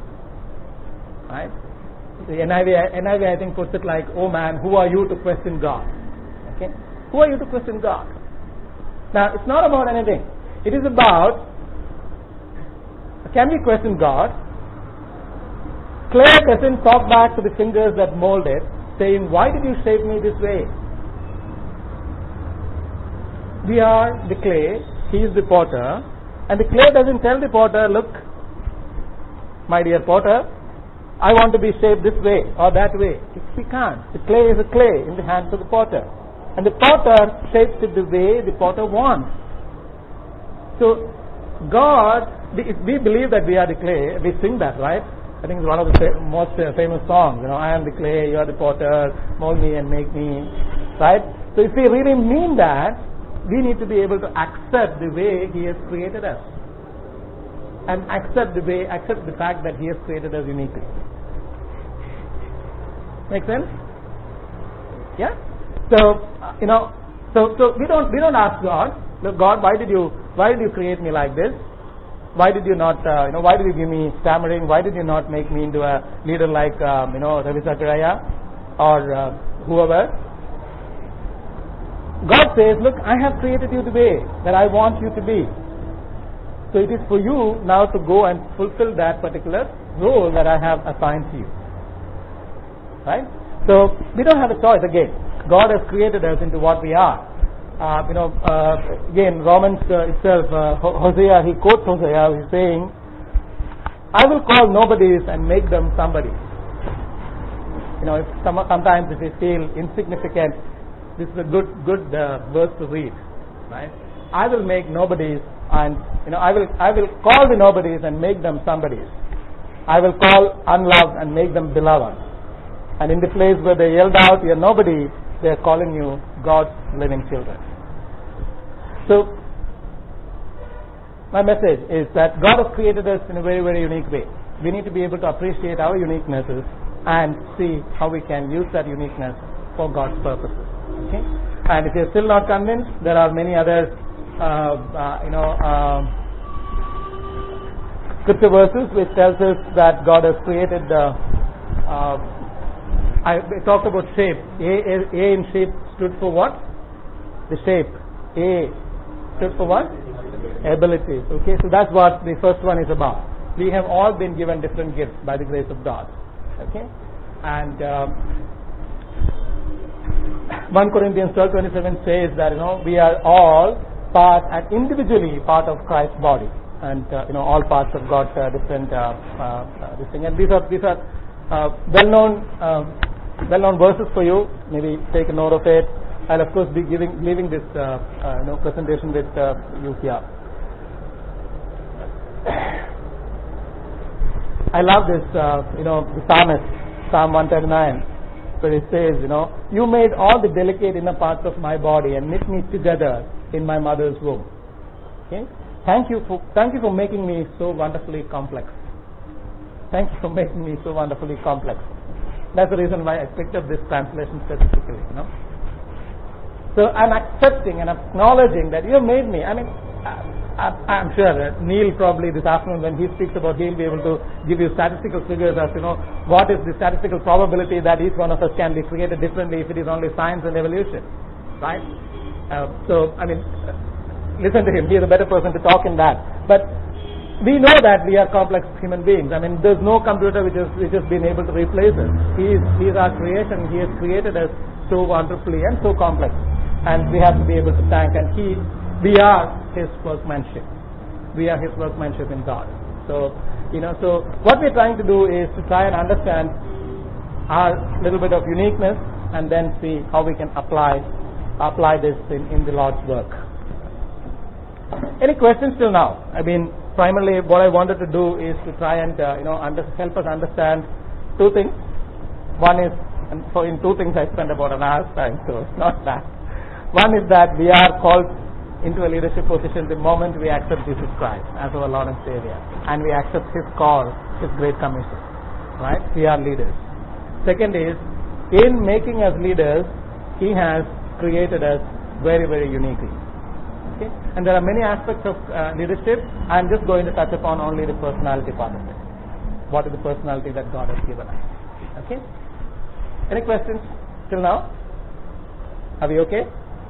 Right? The N I V, N I V I think puts it like, "Oh man, who are you to question God?" Okay? Who are you to question God? Now, it's not about anything. It is about, can we question God? Clay doesn't talk back to the fingers that mold it, saying, "Why did you shape me this way?" We are the clay, He is the potter, and the clay doesn't tell the potter, "Look, my dear potter, I want to be shaped this way or that way." He can't. The clay is a clay in the hands of the potter. And the potter shapes it the way the potter wants. So, God, if we believe that we are the clay, we sing that, right? I think it's one of the fa- most uh, famous songs. You know, "I am the clay, you are the potter, mold me and make me." Right? So, if we really mean that, we need to be able to accept the way He has created us. And accept the way, accept the fact that He has created us uniquely. Make sense? Yeah? So, uh, you know, so so we don't we don't ask God, "Look, God, why did you why did you create me like this? Why did you not uh, you know why did you give me stammering? Why did you not make me into a leader like um, you know Ravi Zachariah or uh, whoever?" God says, "Look, I have created you the way that I want you to be. So it is for you now to go and fulfill that particular role that I have assigned to you." Right? So we don't have a choice again. God has created us into what we are. Uh, you know, uh, again, Romans uh, itself, uh, Hosea, he quotes Hosea, he's saying, "I will call nobodies and make them somebody." You know, if some, sometimes if we feel insignificant, this is a good good uh, verse to read, right? I will make nobodies and, you know, I will I will call the nobodies and make them somebodies. I will call unloved and make them beloved. And in the place where they yelled out, "You're nobody," they are calling you God's living children. So, my message is that God has created us in a very, very unique way. We need to be able to appreciate our uniquenesses and see how we can use that uniqueness for God's purposes. Okay? And if you're still not convinced, there are many other, uh, uh, you know, uh, scripture verses which tells us that God has created the. Uh, I talked about shape. A, A, A in shape stood for what? The shape. A stood for what? Abilities. Okay, so that's what the first one is about. We have all been given different gifts by the grace of God. Okay, and um, First Corinthians twelve twenty-seven says that, you know, we are all part and individually part of Christ's body, and uh, you know, all parts have got uh, different uh, uh, uh, this thing. And these are these are uh, well-known uh, well-known verses for you. Maybe take a note of it. I'll of course be giving leaving this uh, uh, you know presentation with uh, you here. I love this, uh, you know, the psalmist, Psalm one thirty-nine, where it says, you know, you made all the delicate inner parts of my body and knit me together in my mother's womb. Okay, thank you for thank you for making me so wonderfully complex. Thank you for making me so wonderfully complex. That's the reason why I picked up this translation specifically. You know, so I'm accepting and acknowledging that you have made me. I mean, I, I'm sure that Neil probably this afternoon when he speaks about, he'll be able to give you statistical figures as, you know, what is the statistical probability that each one of us can be created differently if it is only science and evolution, right? Uh, so, I mean, uh, listen to him. He is a better person to talk in that. But we know that we are complex human beings. I mean, there's no computer which has, which has been able to replace us. He is, he is our creation. He has created us so wonderfully and so complex. And we have to be able to thank. And he, we are His workmanship. We are His workmanship in God. So, you know, so what we're trying to do is to try and understand our little bit of uniqueness and then see how we can apply apply this in, in the Lord's work. Any questions till now? I mean, primarily what I wanted to do is to try and, uh, you know, under, help us understand two things. One is, and so in two things I spent about an hour's time, so it's not that. One is that we are called into a leadership position the moment we accept Jesus Christ as our Lord and Savior, and we accept His call, His great commission, right? We are leaders. Second is, in making us leaders, He has created us very, very uniquely. Okay? And there are many aspects of uh, leadership. I'm just going to touch upon only the personality part of it. What is the personality that God has given us? Okay? Any questions till now? Are we okay?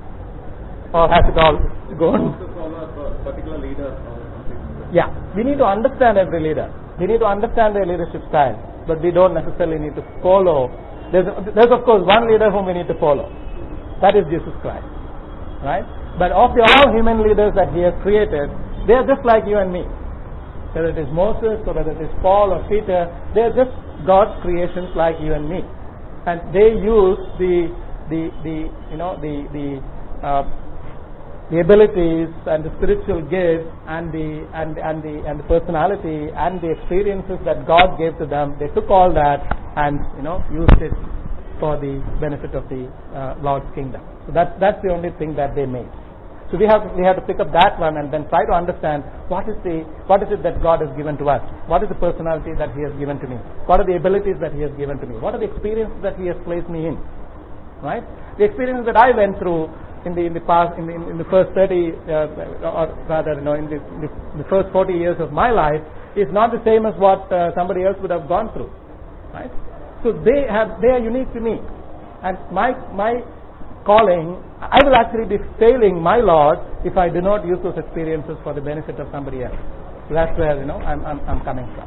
Or has it all gone? To follow a particular leader or something. Yeah, we need to understand every leader. We need to understand their leadership style, but we don't necessarily need to follow. There's, there's of course one leader whom we need to follow. That is Jesus Christ, right? But of the all human leaders that He has created, they are just like you and me. Whether it is Moses or whether it is Paul or Peter, they are just God's creations like you and me, and they use the the the you know the the uh, the abilities and the spiritual gifts and the and and the and the personality and the experiences that God gave to them. They took all that and, you know, used it for the benefit of the uh, Lord's kingdom. So that's that's the only thing that they made. So we have we have to pick up that one and then try to understand what is the what is it that God has given to us. What is the personality that He has given to me? What are the abilities that He has given to me? What are the experiences that He has placed me in? Right? The experiences that I went through in the in the past in the, in the first thirty uh, or rather, you know, in the, the the first forty years of my life is not the same as what uh, somebody else would have gone through. Right? So they have they are unique to me, and my my calling, I will actually be failing my Lord if I do not use those experiences for the benefit of somebody else. So that's where, you know, I'm I'm, I'm coming from.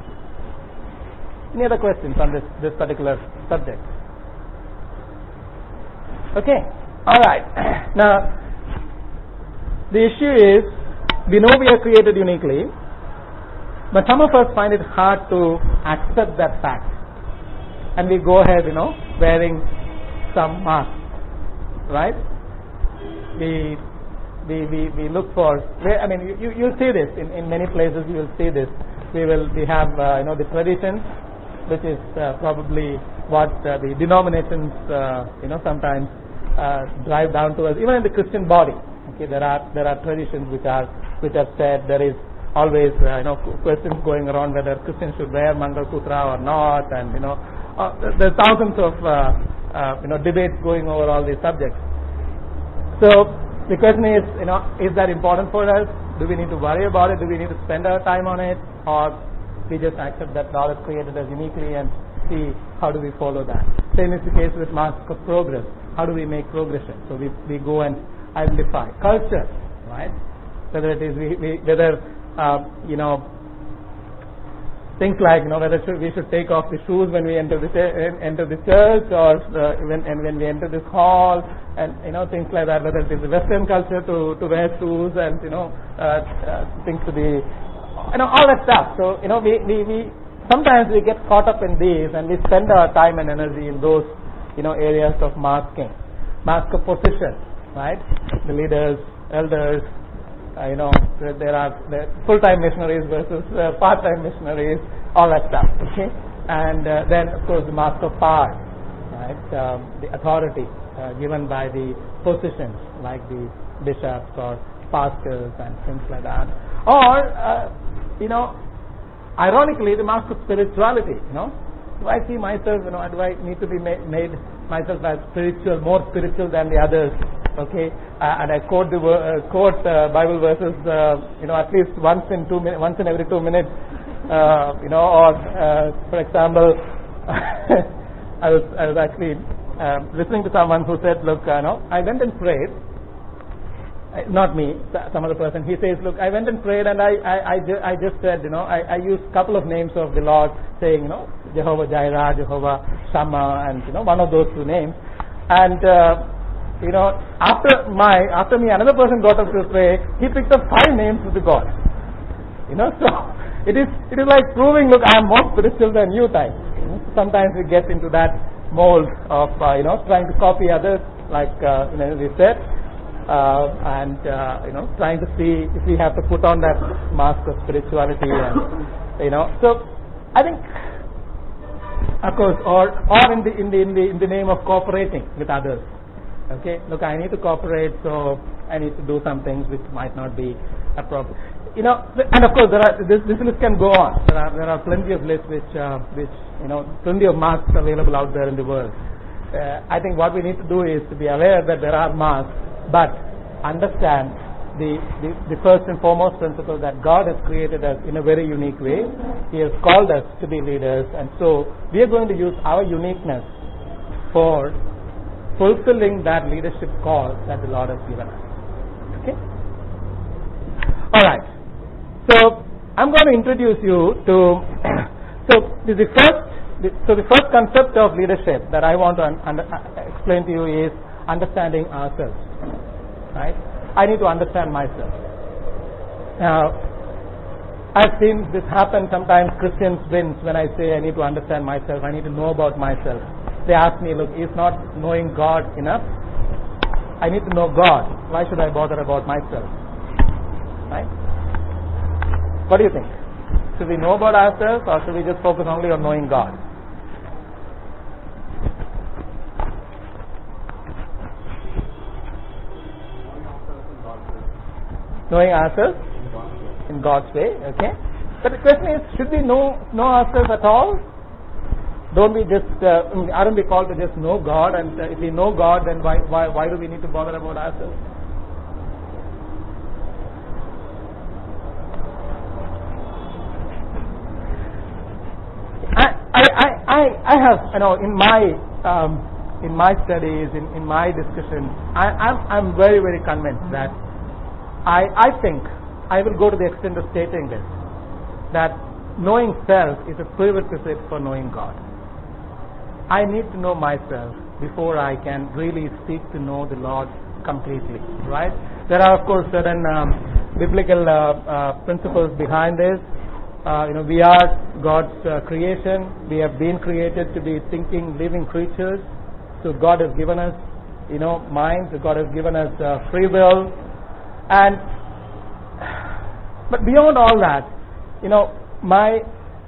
Any other questions on this this particular subject? Okay, all right. Now the issue is, we know we are created uniquely, but some of us find it hard to accept that fact, and we go ahead, you know, wearing some mask. Right? We, we we we look for. I mean, you you see this in, in many places. You will see this. We will we have uh, you know the traditions, which is uh, probably what uh, the denominations uh, you know sometimes uh, drive down to us. Even in the Christian body, okay, there are there are traditions which are which are said. There is always uh, you know questions going around whether Christians should wear Mangal Sutra or not, and you know uh, there are thousands of. Uh, Uh, you know, debates going over all these subjects. So the question is, you know, is that important for us? Do we need to worry about it? Do we need to spend our time on it, or we just accept that God has created us uniquely and see how do we follow that? Same is the case with Mask of Progress. How do we make progression? So we we go and identify culture, right? Whether it is we, we whether uh, you know things like, you know, whether should, we should take off the shoes when we enter the enter the church, or uh, when and when we enter this hall, and you know, things like that. Whether it is the Western culture to to wear shoes, and you know, uh, uh, things to be, you know, all that stuff. So you know, we, we we sometimes we get caught up in these, and we spend our time and energy in those, you know, areas of masking, mask of position, right? The leaders, elders. Uh, you know, there are the full-time missionaries versus uh, part-time missionaries, all that stuff, okay? And uh, then, of course, the mask of power, right? Um, the authority uh, given by the positions, like the bishops or pastors and things like that. Or, uh, you know, ironically, the mask of spirituality, you know? Do I see myself, you know, do I need to be made, made myself as spiritual, more spiritual than the others? Okay, uh, and I quote the uh, quote uh, Bible verses, uh, you know, at least once in two min- once in every two minutes, uh, you know, or uh, for example, I was I was actually uh, listening to someone who said, look, uh, no, I went and prayed. Uh, not me, some other person. He says, look, I went and prayed, and I I I, ju- I just said, you know, I, I used a couple of names of the Lord, saying, you know, Jehovah Jireh, Jehovah Shammah, and you know, one of those two names, and. Uh, You know, after my, after me, another person got up to pray. He picked up five names of the God. You know, so it is, it is like proving, look, I am more spiritual than you type. You know, sometimes we get into that mold of, uh, you know, trying to copy others, like, uh, you know, we said, uh, and, uh, you know, trying to see if we have to put on that mask of spirituality, and, you know, so I think, of course, or, or in the, in the, in the, in the name of cooperating with others. Okay, look, I need to cooperate, so I need to do some things which might not be appropriate. You know, and of course, there are, this, this list can go on. There are there are plenty of lists which uh, which you know, plenty of masks available out there in the world. Uh, I think what we need to do is to be aware that there are masks, but understand the, the the first and foremost principle that God has created us in a very unique way. He has called us to be leaders, and so we are going to use our uniqueness for fulfilling that leadership call that the Lord has given us. Okay? Alright. So, I'm going to introduce you to, so the first, the, so the first concept of leadership that I want to un, under, uh, explain to you is understanding ourselves. Right? I need to understand myself. Now, I've seen this happen sometimes. Christians wince when I say I need to understand myself, I need to know about myself. They ask me, look, is not knowing God enough? I need to know God. Why should I bother about myself? Right? What do you think? Should we know about ourselves, or should we just focus only on knowing God? Knowing ourselves in God's way, okay? But the question is, should we know know ourselves at all? Don't we just, uh, aren't we called to just know God? And uh, if we know God, then why, why why do we need to bother about ourselves? I I I I have, you know, in my um, in my studies, in, in my discussion, I, I'm I'm very very convinced that I I think I will go to the extent of stating this, that knowing self is a prerequisite for knowing God. I need to know myself before I can really seek to know the Lord completely, right? There are, of course, certain um, biblical uh, uh, principles behind this. Uh, you know, we are God's uh, creation. We have been created to be thinking, living creatures. So God has given us, you know, minds. God has given us uh, free will. And, but beyond all that, you know, my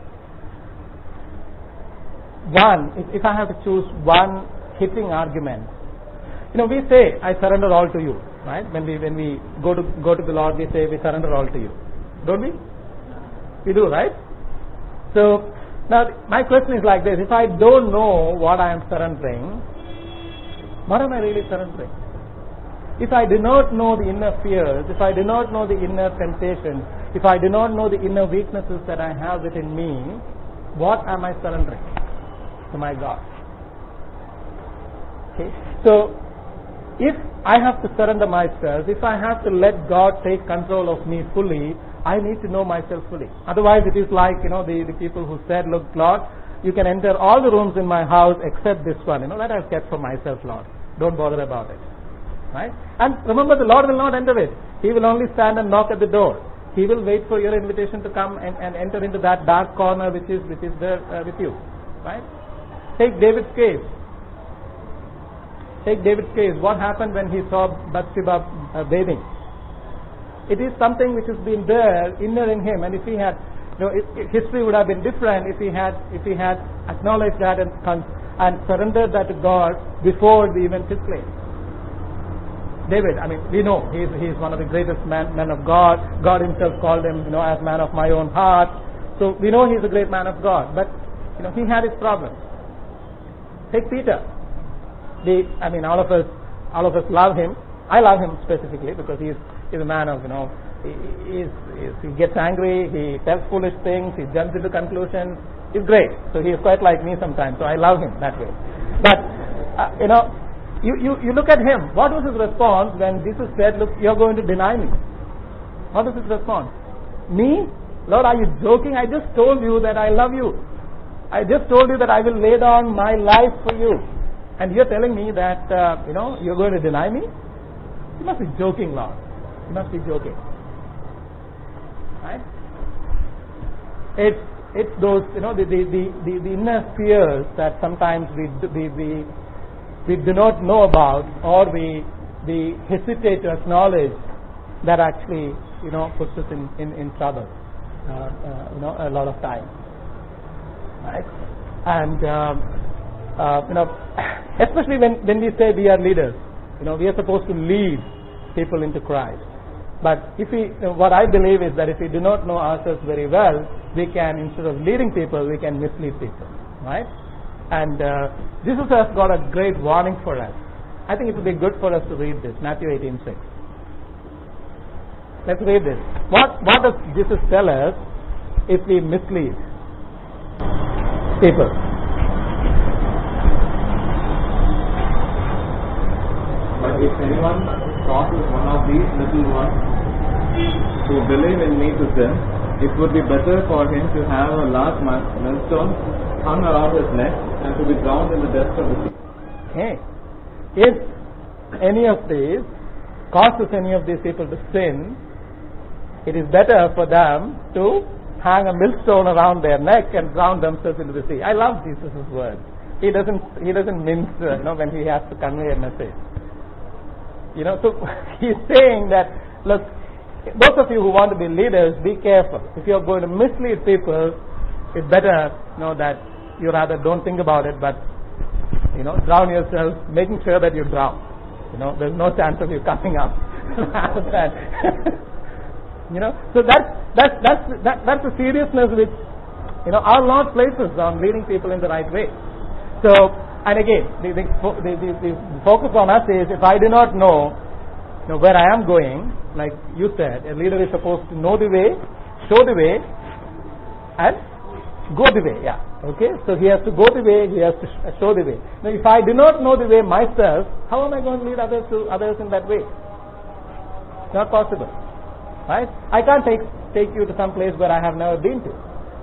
One, if, if I have to choose one hitting argument, you know, we say, I surrender all to you, right? When we when we go to go to the Lord, we say, we surrender all to you. Don't we? We do, right? So, now my question is like this: if I don't know what I am surrendering, what am I really surrendering? If I do not know the inner fears, if I do not know the inner temptations, if I do not know the inner weaknesses that I have within me, what am I surrendering to my God? Okay. So, if I have to surrender myself, if I have to let God take control of me fully, I need to know myself fully. Otherwise, it is like, you know, the, the people who said, look, Lord, you can enter all the rooms in my house except this one, you know, that I've kept for myself, Lord. Don't bother about it. Right? And remember, the Lord will not enter it. He will only stand and knock at the door. He will wait for your invitation to come and, and enter into that dark corner which is which is there uh, with you. Right? Take David's case. Take David's case. What happened when he saw Bathsheba uh, bathing? It is something which has been there, inner in him, and if he had, you know, it, it, history would have been different if he had if he had acknowledged that and and surrendered that to God before the event took place. David, I mean, we know he is, he is one of the greatest men, men of God. God himself called him, you know, as man of my own heart. So we know he is a great man of God. But, you know, he had his problems. Take Peter. The, I mean, all of us, all of us love him. I love him specifically because he is, he's a man of, you know, he, he, is, he gets angry, he tells foolish things, he jumps into conclusions. He's great. So he is quite like me sometimes. So I love him that way. But, uh, you know, You, you, you look at him. What was his response when Jesus said, look, you're going to deny me? What was his response? Me? Lord, are you joking? I just told you that I love you. I just told you that I will lay down my life for you. And you're telling me that, uh, you know, you're going to deny me? You must be joking, Lord. You must be joking. Right? It's, it's those, you know, the, the, the, the, the inner fears that sometimes we, we, we we do not know about, or we we hesitate to acknowledge, that actually, you know, puts us in, in, in trouble, uh, uh, you know, a lot of times. Right? And, um, uh, you know, especially when, when we say we are leaders, you know, we are supposed to lead people into Christ. But if we, you know, what I believe is that if we do not know ourselves very well, we can, instead of leading people, we can mislead people. Right? And uh, Jesus has got a great warning for us. I think it would be good for us to read this, Matthew eighteen six. Let's read this. What, what does Jesus tell us if we mislead people? But if anyone causes one of these little ones who believe in me to sin, it would be better for him to have a large millstone hung around his neck and to be drowned in the depths of the sea. Hey, if any of these causes any of these people to sin, it is better for them to hang a millstone around their neck and drown themselves into the sea. I love Jesus' words. He doesn't he doesn't mince, uh, you know, when he has to convey a message. You know, so he's saying that, look, those of you who want to be leaders, be careful. If you're going to mislead people, it's better, you know, that you rather don't think about it, but, you know, drown yourself, making sure that you drown. You know, there's no chance of you coming up. You know, so that's that's that's that, that's the seriousness which, you know, our Lord places on leading people in the right way. So, and again, the the, the, the, the focus on us is, if I do not know, you know, where I am going, like you said, a leader is supposed to know the way, show the way, and go the way. Yeah. Okay. So he has to go the way. He has to sh- show the way. Now, if I do not know the way myself, how am I going to lead others to others in that way? Not possible. Right? I can't take take you to some place where I have never been to.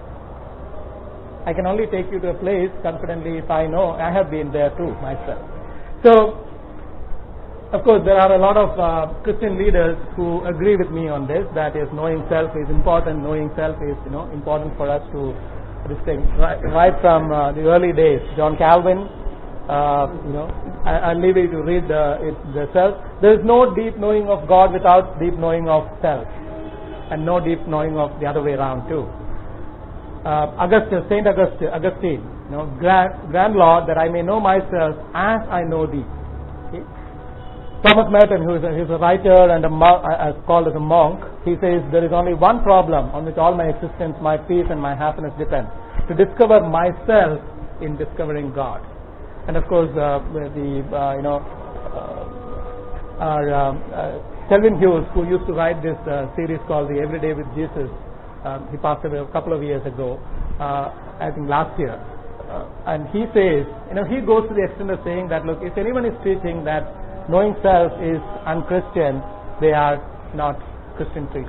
I can only take you to a place confidently if I know I have been there too myself. So, of course, there are a lot of uh, Christian leaders who agree with me on this. That is, knowing self is important. Knowing self is, you know, important for us to this thing. Right, right from uh, the early days, John Calvin. Uh, you know, I, I'll leave you to read the, it, the self. There is no deep knowing of God without deep knowing of self, and no deep knowing of the other way around too. Uh, Augustine, Saint Augustine, Augustine, you know, grand, grand Lord, that I may know myself as I know Thee. Okay? Thomas Merton, who is a, who is a writer and a monk, uh, called as a monk, he says there is only one problem on which all my existence, my peace, and my happiness depend: to discover myself in discovering God. And of course, uh, the uh, you know uh, our um, uh, Selwyn Hughes, who used to write this uh, series called The Everyday with Jesus, uh, he passed away a couple of years ago, uh, I think last year. Uh, and he says, you know, he goes to the extent of saying that, look, if anyone is teaching that knowing self is unchristian, they are not Christian preaching.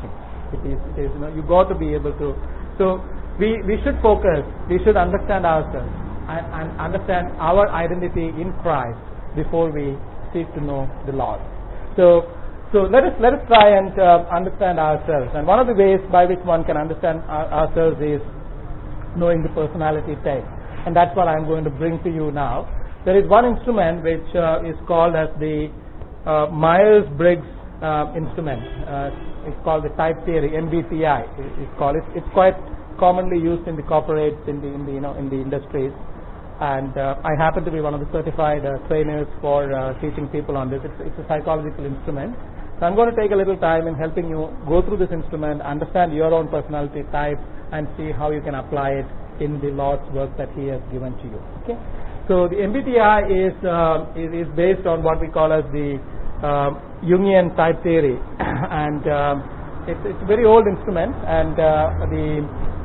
It is, it is, you know, you got to be able to. So we, we should focus, we should understand ourselves and, and understand our identity in Christ before we seek to know the Lord. So, so let us let us try and uh, understand ourselves. And one of the ways by which one can understand our, ourselves is knowing the personality test. And that's what I'm going to bring to you now. There is one instrument which uh, is called as the uh, Myers-Briggs uh, instrument. Uh, it's called the type theory, M B T I. It's called. It's, it's quite commonly used in the corporates, in the in the you know in the industries. And uh, I happen to be one of the certified uh, trainers for uh, teaching people on this. It's, it's a psychological instrument. So I'm going to take a little time in helping you go through this instrument, understand your own personality type, and see how you can apply it in the Lord's work that He has given to you. Okay. So the M B T I is uh, is, is based on what we call as the uh, Jungian type theory, and um, it's, it's a very old instrument. And uh, the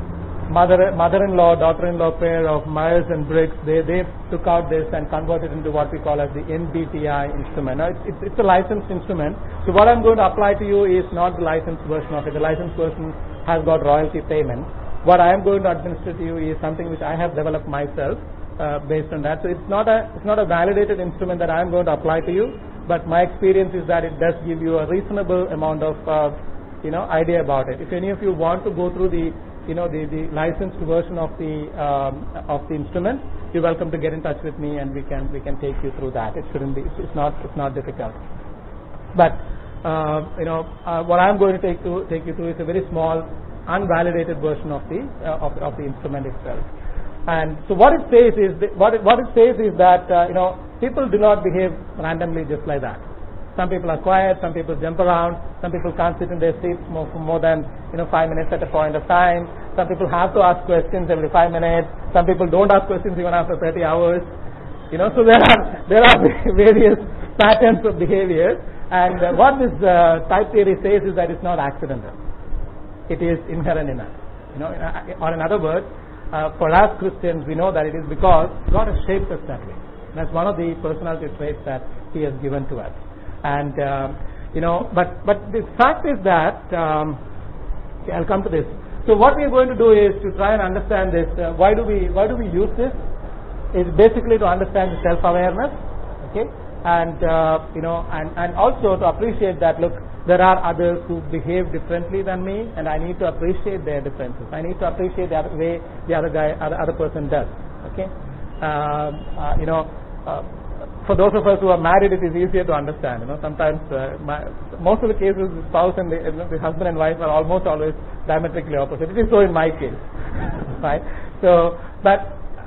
mother mother-in-law, daughter-in-law pair of Myers and Briggs, they they took out this and converted it into what we call as the M B T I instrument. Now it's, it's, it's a licensed instrument. So what I'm going to apply to you is not the licensed version of it. The licensed version has got royalty payment. What I am going to administer to you is something which I have developed myself uh, based on that. So it's not a it's not a validated instrument that I am going to apply to you. But my experience is that it does give you a reasonable amount of uh, you know idea about it. If any of you want to go through the you know the, the licensed version of the um, of the instrument, you're welcome to get in touch with me and we can we can take you through that. It shouldn't be it's not it's not difficult. But uh, you know uh, what I'm going to take to take you through is a very small, unvalidated version of the uh, of, of the instrument itself. And so what it says is that, what it, what it says is that uh, you know people do not behave randomly just like that. Some people are quiet, some people jump around, some people can't sit in their seats more, for more than you know five minutes at a point of time. Some people have to ask questions every five minutes. Some people don't ask questions even after thirty hours. You know, so there are there are various patterns of behavior. And uh, what this uh, type theory says is that it's not accidental. It is inherent in us. You know, or in other words, uh, for us Christians, we know that it is because God has shaped us that way. That's one of the personality traits that He has given to us. And uh, you know, but but the fact is that um, okay, I'll come to this. So what we are going to do is to try and understand this. Uh, why do we why do we use this? Is basically to understand the self-awareness, okay, and uh, you know, and and also to appreciate that look, there are others who behave differently than me, and I need to appreciate their differences. I need to appreciate the other way the other guy, other, other person does. Okay, uh, uh, you know. Uh, For those of us who are married, it is easier to understand. You know, sometimes uh, my, most of the cases, the spouse and the, you know, the husband and wife are almost always diametrically opposite. It is so in my case, right? So, but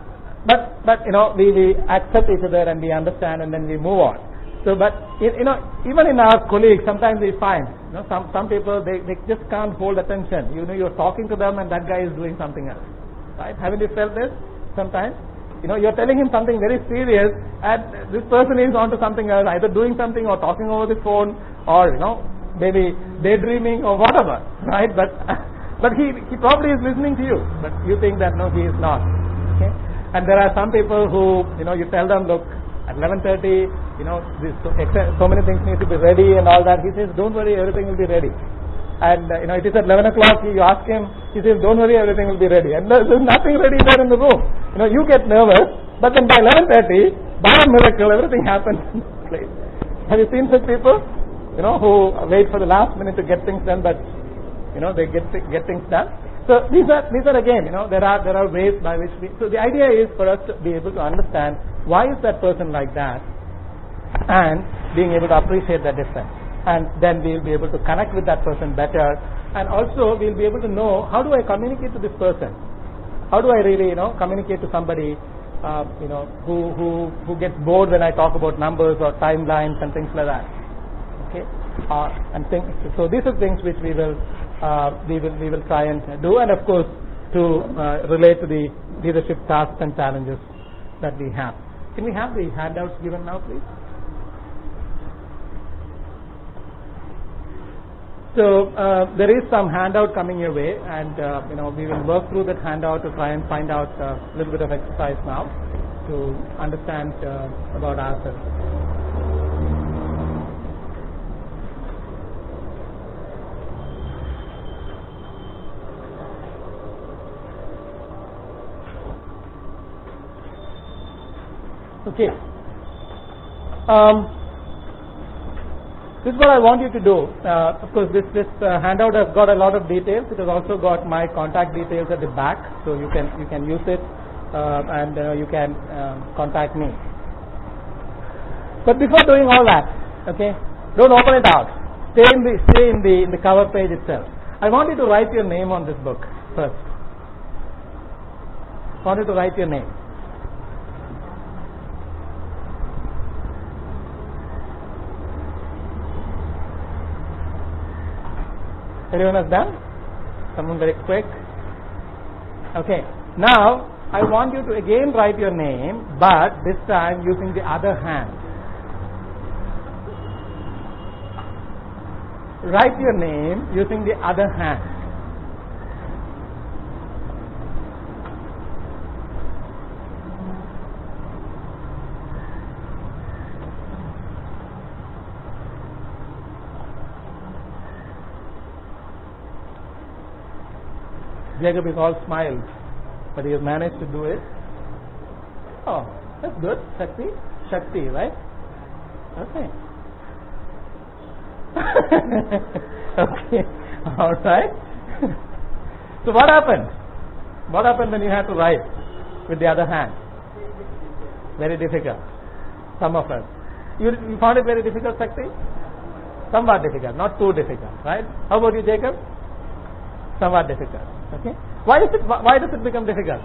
but but you know, we, we accept each other and we understand, and then we move on. So, but you know, even in our colleagues, sometimes we find, you know, some some people they, they just can't hold attention. You know, you're talking to them, and that guy is doing something else, right? Haven't you felt this sometimes? You know, you're telling him something very serious, and this person is onto something else, either doing something or talking over the phone, or you know, maybe daydreaming or whatever, right? But but he he probably is listening to you, but you think that no, he is not. Okay? And there are some people who you know you tell them, look, at eleven thirty, you know, this, so, so many things need to be ready and all that. He says, don't worry, everything will be ready. And uh, you know, it is at eleven o'clock. You ask him, he says, "Don't worry, everything will be ready." And there's, there's nothing ready there in the room. You know, you get nervous, but then by eleven thirty, by a miracle, everything happens in place. Have you seen such people? You know, who wait for the last minute to get things done, but you know, they get get things done. So these are these are again, you know, there are there are ways by which we. So the idea is for us to be able to understand why is that person like that, and being able to appreciate that difference. And then we'll be able to connect with that person better, and also we'll be able to know how do I communicate to this person, how do I really you know communicate to somebody uh, you know who who who gets bored when I talk about numbers or timelines and things like that. Okay, uh, and things, so these are things which we will uh, we will we will try and do, and of course to uh, relate to the leadership tasks and challenges that we have. Can we have the handouts given now, please? So uh, there is some handout coming your way, and uh, you know we will work through that handout to try and find out uh, a little bit of exercise now to understand uh, about ourselves. Okay. Um, this is what I want you to do. Uh, of course, this this uh, handout has got a lot of details. It has also got my contact details at the back, so you can you can use it uh, and uh, you can um, contact me. But before doing all that, okay, don't open it out. Stay in the stay in the in the cover page itself. I want you to write your name on this book first. I want you to write your name. Everyone has done? Someone very quick? Okay. Now, I want you to again write your name, but this time using the other hand. Write your name using the other hand. Jacob is all smiles, but he has managed to do it. Oh, that's good. Shakti? Shakti, right? Okay. Okay. All right. So what happened? What happened when you had to write with the other hand? Very difficult. Some of us. You, you found it very difficult, Shakti? Somewhat difficult, not too difficult, right? How about you, Jacob? Somewhat difficult. Okay. Why does it why does it become difficult?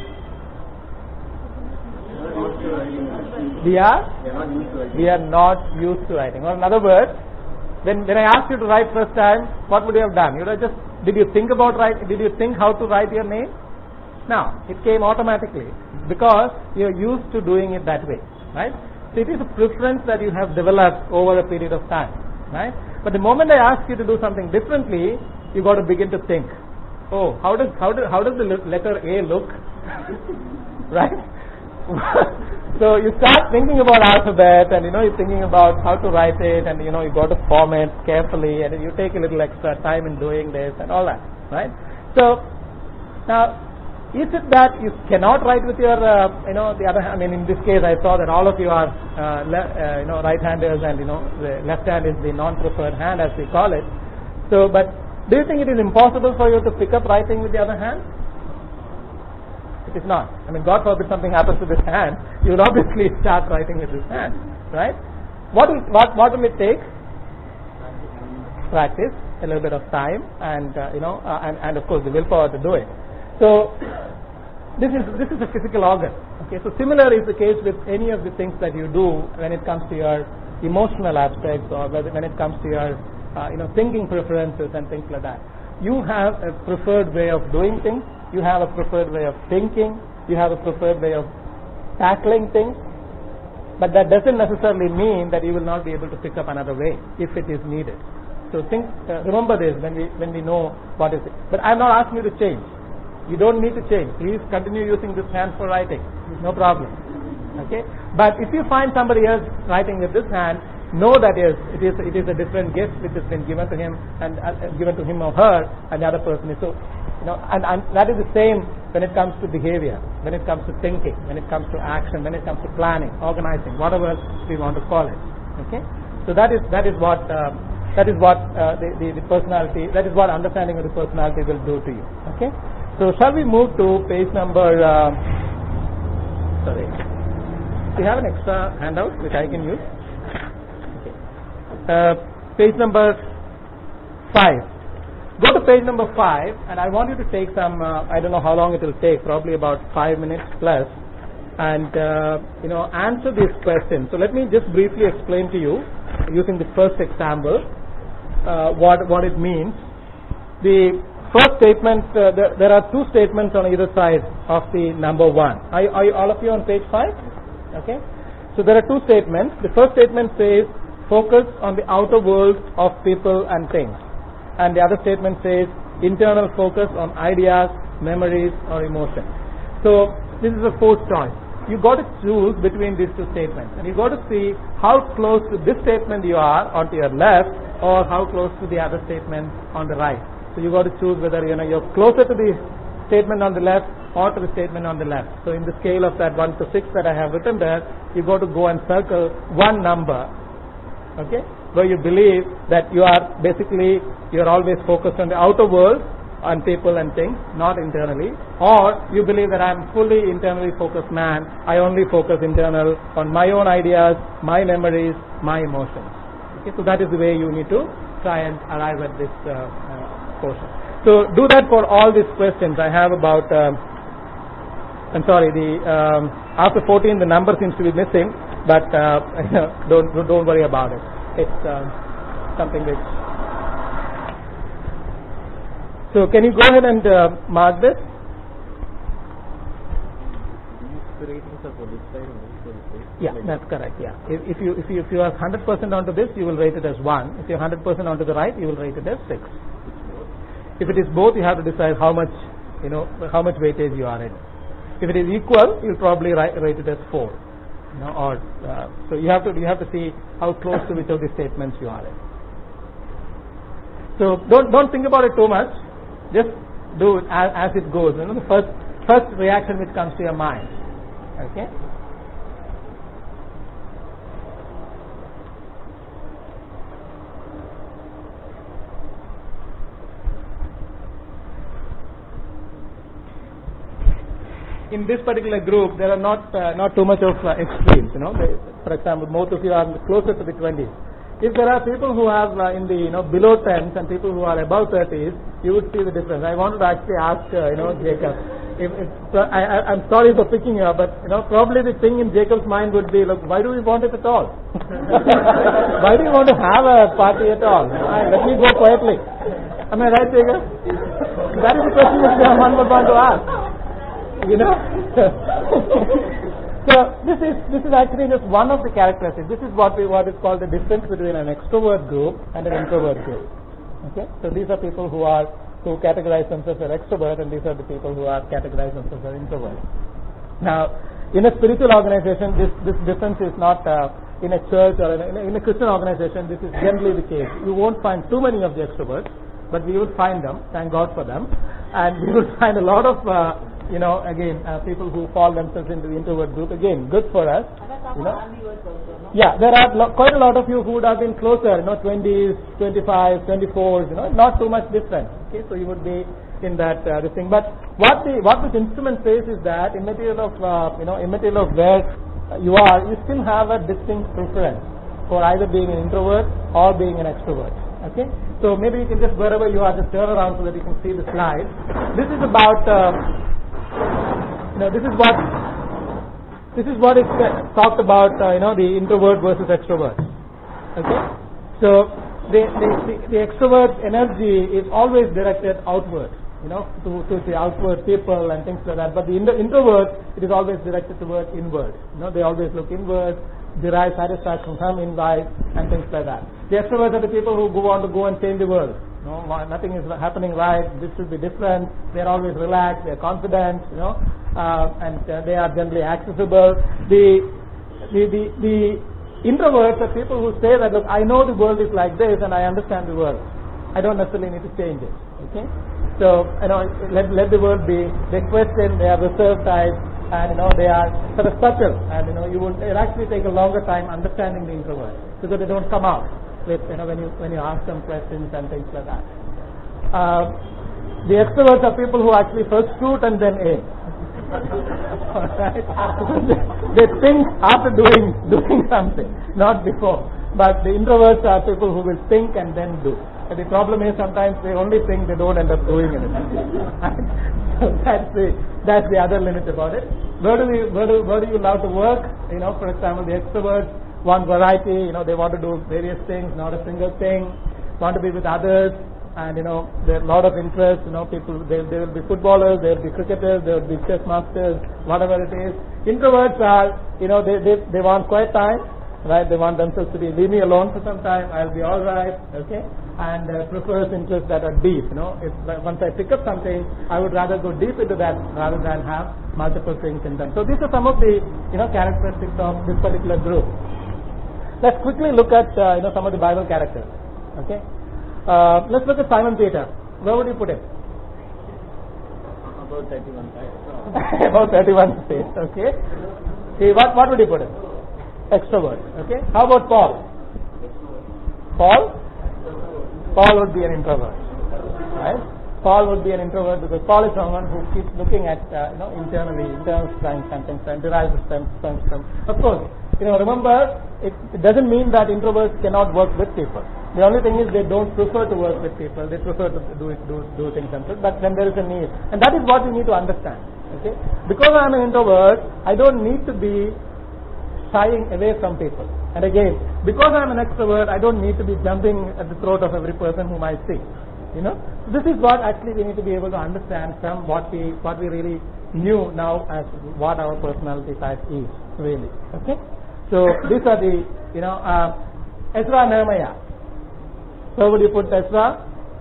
We are we are not used to writing. Or in other words, when when I asked you to write first time, what would you have done? You would have just did you think about write did you think how to write your name? No, it came automatically because you are used to doing it that way, right? So it is a preference that you have developed over a period of time, right? But the moment I ask you to do something differently, you got to begin to think. Oh, how does how does how does the letter A look? Right? So you start thinking about alphabet, and you know you're thinking about how to write it, and you know you got to form it carefully, and you take a little extra time in doing this and all that, right? So now, is it that you cannot write with your uh, you know the other? I mean, in this case, I saw that all of you are uh, le- uh, you know right-handers, and you know the left hand is the non-preferred hand, as we call it. So, but do you think it is impossible for you to pick up writing with the other hand? It is not. I mean, God forbid something happens to this hand, you will obviously start writing with this hand, right? What will, what, what will it take? Practice, a little bit of time, and uh, you know, uh, and, and of course the willpower to do it. So, this is this is a physical organ. Okay, so similar is the case with any of the things that you do when it comes to your emotional aspects, or when it comes to your Uh, you know, thinking preferences and things like that. You have a preferred way of doing things. You have a preferred way of thinking. You have a preferred way of tackling things. But that doesn't necessarily mean that you will not be able to pick up another way if it is needed. So think, uh, remember this when we when we know what is it. But I'm not asking you to change. You don't need to change. Please continue using this hand for writing. No problem. Okay. But if you find somebody else writing with this hand, know that is it is it is a different gift which has been given to him and uh, given to him or her, and the other person is so you know and, and that is the same when it comes to behavior, when it comes to thinking, when it comes to action, when it comes to planning, organizing, whatever we want to call it. Okay, so that is that is what uh, that is what uh, the, the the personality that is what understanding of the personality will do to you. Okay, so shall we move to page number uh, sorry we have an extra handout which I can use. Uh, page number five. Go to page number five, and I want you to take some. Uh, I don't know how long it will take. Probably about five minutes plus, and uh, you know answer these questions. So let me just briefly explain to you, using the first example, uh, what what it means. The first statement. Uh, the, there are two statements on either side of the number one. Are, are you, all of you on page five? Okay. So there are two statements. The first statement says, focus on the outer world of people and things. And the other statement says internal focus on ideas, memories, or emotions. So this is a fourth choice. You got to choose between these two statements, and you got to see how close to this statement you are onto your left, or how close to the other statement on the right. So you got to choose whether you know you're closer to the statement on the left or to the statement on the left. So in the scale of that one to six that I have written there, you got to go and circle one number, okay, where you believe that you are basically, you are always focused on the outer world, on people and things, not internally, or you believe that I am fully internally focused man, I only focus internal on my own ideas, my memories, my emotions. Okay, so that is the way you need to try and arrive at this uh, uh, portion. So do that for all these questions. I have about, um, I'm sorry, the um, after fourteen the number seems to be missing, but uh, don't don't worry about it. It's uh, something which. So can you go ahead and uh, mark this? Yeah, that's correct. Yeah, if, if you if you if you are one hundred percent onto this, you will rate it as one. If you are one hundred percent onto the right, you will rate it as six. If it is both, you have to decide how much you know how much weightage you are in. If it is equal, you'll probably rate it as four. You know, or uh, so you have to you have to see how close to which of the statements you are in. So don't don't think about it too much. Just do it as, as it goes. You know, the first first reaction which comes to your mind. Okay. In this particular group, there are not uh, not too much of uh, extremes. You know, they, for example, most of you are closer to the twenties. If there are people who have uh, in the you know below tens and people who are above thirties, you would see the difference. I wanted to actually ask uh, you know Jacob. If, if, so I, I, I'm sorry for picking you up, but you know probably the thing in Jacob's mind would be, look, why do we want it at all? Why do you want to have a party at all? Right, let me go quietly. Am I right, Jacob? That is the question which one would want to ask. You know. So this is this is actually just one of the characteristics. This is what we what is called the difference between an extrovert group and an introvert group. Okay, so these are people who are who categorize themselves as extrovert, and these are the people who are categorized themselves as introvert. Now, in a spiritual organization, this this difference is not uh, in a church or in a, in a Christian organization. This is generally the case. You won't find too many of the extroverts, but we will find them. Thank God for them, and we will find a lot of. Uh, You know, again, uh, people who fall themselves into the introvert group, again, good for us. You know? Yeah, there are lo- quite a lot of you who would have been closer, you know, twenties, twenty-five, twenty-fours, you know, not too much different. Okay, so you would be in that uh, this thing. But what the what this instrument says is that immaterial of uh, you know immaterial of where you are, you still have a distinct preference for either being an introvert or being an extrovert. Okay, so maybe you can just wherever you are, just turn around so that you can see the slide. This is about. Uh, You know, this is what this is what is talked about. Uh, you know, the introvert versus extrovert. Okay, so the the, the the extrovert energy is always directed outward. You know, to to the outward people and things like that. But the introvert, it is always directed toward inward. You know, they always look inward, derive satisfaction from inside, and things like that. The extroverts are the people who go on to go and change the world. No, nothing is happening right. This should be different. They are always relaxed. They are confident. You know, uh, and uh, they are generally accessible. The the the, the introverts are people who say that, look, I know the world is like this, and I understand the world. I don't necessarily need to change it. Okay, so you know, let let the world be. They question. They are reserved type, and you know they are sort of subtle. And you know, you will it actually take a longer time understanding the introvert because they don't come out. With, you know, when you when you ask them questions and things like that. Uh, the extroverts are people who actually first shoot and then aim. Right? They think after doing doing something, not before. But the introverts are people who will think and then do. But the problem is sometimes they only think, they don't end up doing anything. So that's the that's the other limit about it. Where do we where do where do you allow to work? You know, for example, the extroverts want variety. You know, they want to do various things, not a single thing. Want to be with others, and you know, there are a lot of interest. You know, people they they will be footballers, they will be cricketers, they will be chess masters, whatever it is. Introverts are, you know, they they they want quiet time, right? They want themselves to be leave me alone for some time. I'll be all right, okay? And uh, prefers interests that are deep. You know, if once I pick up something, I would rather go deep into that rather than have multiple things in them. So these are some of the you know characteristics of this particular group. Let's quickly look at uh, you know some of the Bible characters. Okay, uh, let's look at Simon Peter. Where would you put him? About thirty-one pages. About thirty-one pages. Okay. See, what what would you put in? Extrovert. Okay. How about Paul? Paul? Paul would be an introvert. Right? Paul would be an introvert because Paul is someone who keeps looking at uh, you know internally, internal strengths and things and derives strength, strength, strength. Of course, you know, remember, it, it doesn't mean that introverts cannot work with people. The only thing is they don't prefer to work with people. They prefer to do it, do do things themselves. But when there is a need, and that is what we need to understand. Okay, because I am an introvert, I don't need to be shying away from people. And again, because I am an extrovert, I don't need to be jumping at the throat of every person whom I see. You know, this is what actually we need to be able to understand from what we what we really knew now as what our personality type is really. Okay, so these are the you know uh, Ezra and Nehemiah. So would you put Ezra?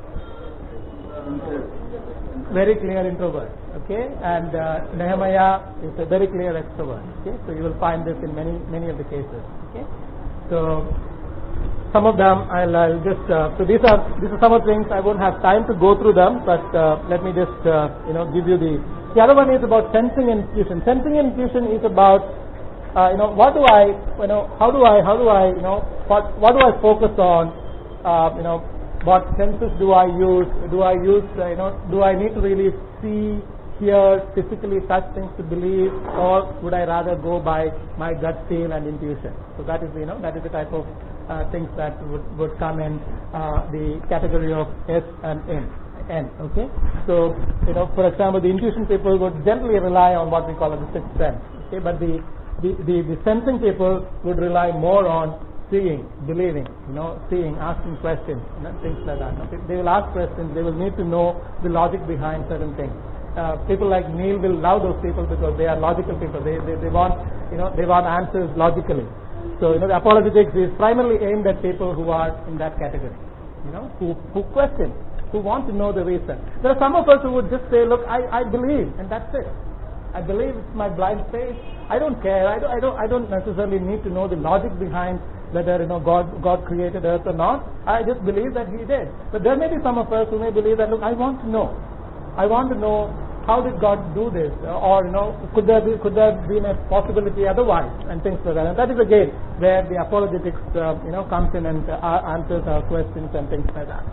Very clear introvert. Okay, and uh, Nehemiah is a very clear extrovert. Okay, so you will find this in many many of the cases. Okay, so. Some of them I'll, I'll just uh, so these are these are some of the things I won't have time to go through them, but uh, let me just uh, you know give you the the other one is about sensing and intuition. Sensing and intuition is about uh, you know what do I you know how do I how do I you know what what do I focus on uh, you know what senses do I use do I use uh, you know do I need to really see, hear, physically touch things to believe, or would I rather go by my gut feel and intuition? So that is you know that is the type of Uh, things that would, would come in uh, the category of S and N. N. Okay, so you know, for example, the intuition people would generally rely on what we call as the sixth sense. Okay, but the the, the the sensing people would rely more on seeing, believing. You know, seeing, asking questions, you know, things like that. Okay? They will ask questions. They will need to know the logic behind certain things. Uh, people like Neil will love those people because they are logical people. They, they they want you know they want answers logically. So, you know, the apologetics is primarily aimed at people who are in that category, you know, who, who question, who want to know the reason. There are some of us who would just say, look, I, I believe, and that's it. I believe it's my blind faith. I don't care. I don't, I don't, I don't necessarily need to know the logic behind whether, you know, God, God created earth or not. I just believe that He did. But there may be some of us who may believe that, look, I want to know. I want to know how did God do this, or you know, could there be could there been a possibility otherwise, and things like that. And that is again where the apologetics, uh, you know, comes in and uh, answers our questions and things like that.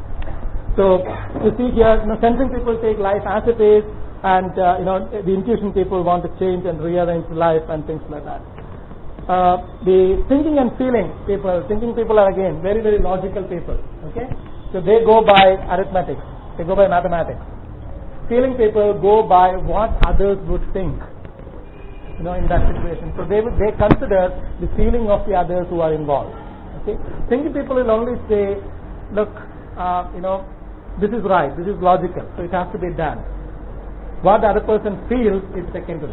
So you see here, you know, sensing people take life as it is, and uh, you know, the intuition people want to change and rearrange life and things like that. Uh, the thinking and feeling people, thinking people are again very very logical people. Okay, so they go by arithmetic, they go by mathematics. Feeling people go by what others would think, you know, in that situation. So they they consider the feeling of the others who are involved. Okay, thinking people will only say, look, uh, you know, this is right, this is logical, so it has to be done. What the other person feels is secondary.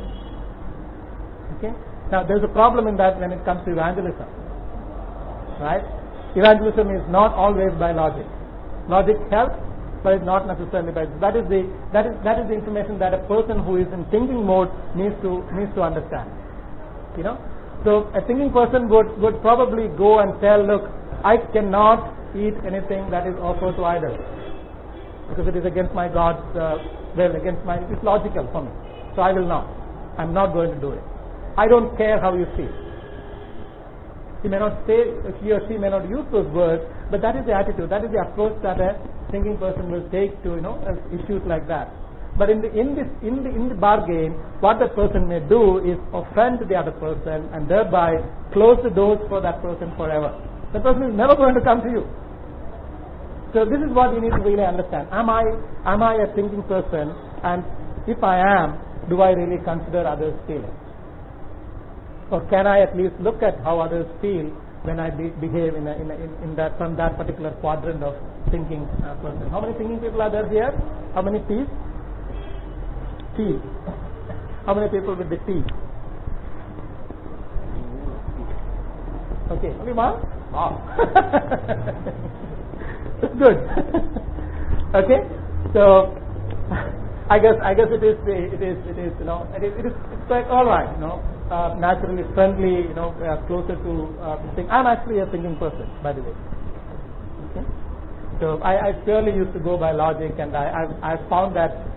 Okay. Now there's a problem in that when it comes to evangelism, right? Evangelism is not always by logic. Logic helps, but it's not necessarily by that is the that is that is the information that a person who is in thinking mode needs to needs to understand. You know, so a thinking person would would probably go and tell, look, I cannot eat anything that is offered to idols because it is against my God's uh, will, against my it's logical for me, so I will not. I'm not going to do it. I don't care how you feel. He may not say, he or she may not use those words, but that is the attitude, that is the approach that a thinking person will take to, you know, issues like that. But in the in this in the in the bargain, what that person may do is offend the other person and thereby close the doors for that person forever. The person is never going to come to you. So this is what you need to really understand. Am I am I a thinking person? And if I am, do I really consider others' feelings? Or can I at least look at how others feel when I be, behave in, a, in, a, in, in that from that particular quadrant of thinking uh, person? How many thinking people are there here? How many T's? T. How many people with the T? Okay, only one? Wow. It's good. Okay, so I guess I guess it is it is it is you know it is it is it's like all right, you know. Uh, naturally friendly, you know, uh, closer to uh, think. I'm actually a thinking person, by the way. Okay? So I, I purely used to go by logic, and I, I've, I've found that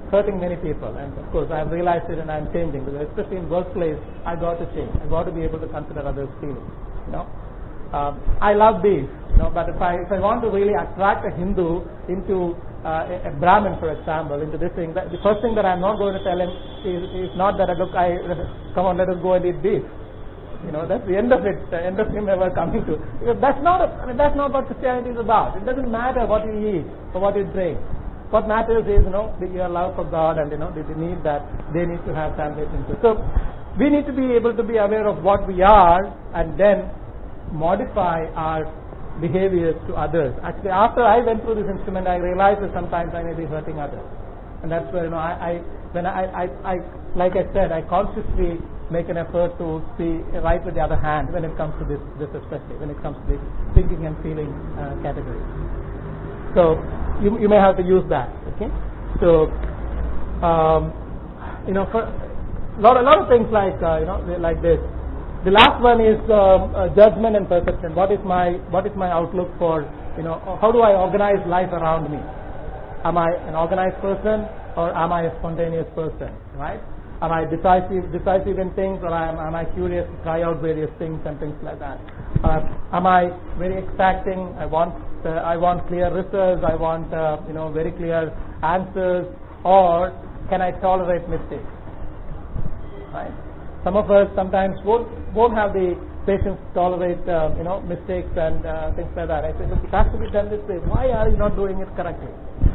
hurting many people. And of course, I've realized it and I'm changing. Because especially in workplace, I got to change. I got to be able to consider others' feelings. You know, um, I love beef. You know, but if I if I want to really attract a Hindu into uh, a, a Brahmin, for example, into this thing, that the first thing that I'm not going to tell him is, is not that look, I come on, let us go and eat beef. You know, that's the end of it, the end of him ever coming to. Because that's not, a, I mean, that's not what Christianity is about. It doesn't matter what you eat or what you drink. What matters is, you know, the, your love for God and, you know, the, the need that they need to have salvation too. So, we need to be able to be aware of what we are and then modify our behaviors to others. Actually, after I went through this instrument, I realized that sometimes I may be hurting others. And that's where, you know, I, I when I, I, I, like I said, I consciously make an effort to see right with the other hand when it comes to this, this especially, when it comes to the thinking and feeling uh, category. So, you, you may have to use that, okay? So, um, you know, for a lot, a lot of things like, uh, you know, like this. The last one is um, uh, judgment and perception. What is my, what is my outlook for, you know, how do I organize life around me? Am I an organized person or am I a spontaneous person, right? Am I decisive, decisive in things, or am, am I curious to try out various things and things like that? Uh, am I very exacting? I want, uh, I want clear results. I want, uh, you know, very clear answers. Or can I tolerate mistakes? Right? Some of us sometimes won't won't have the patience to tolerate, uh, you know, mistakes and uh, things like that. I say, look, it has to be done this way. Why are you not doing it correctly?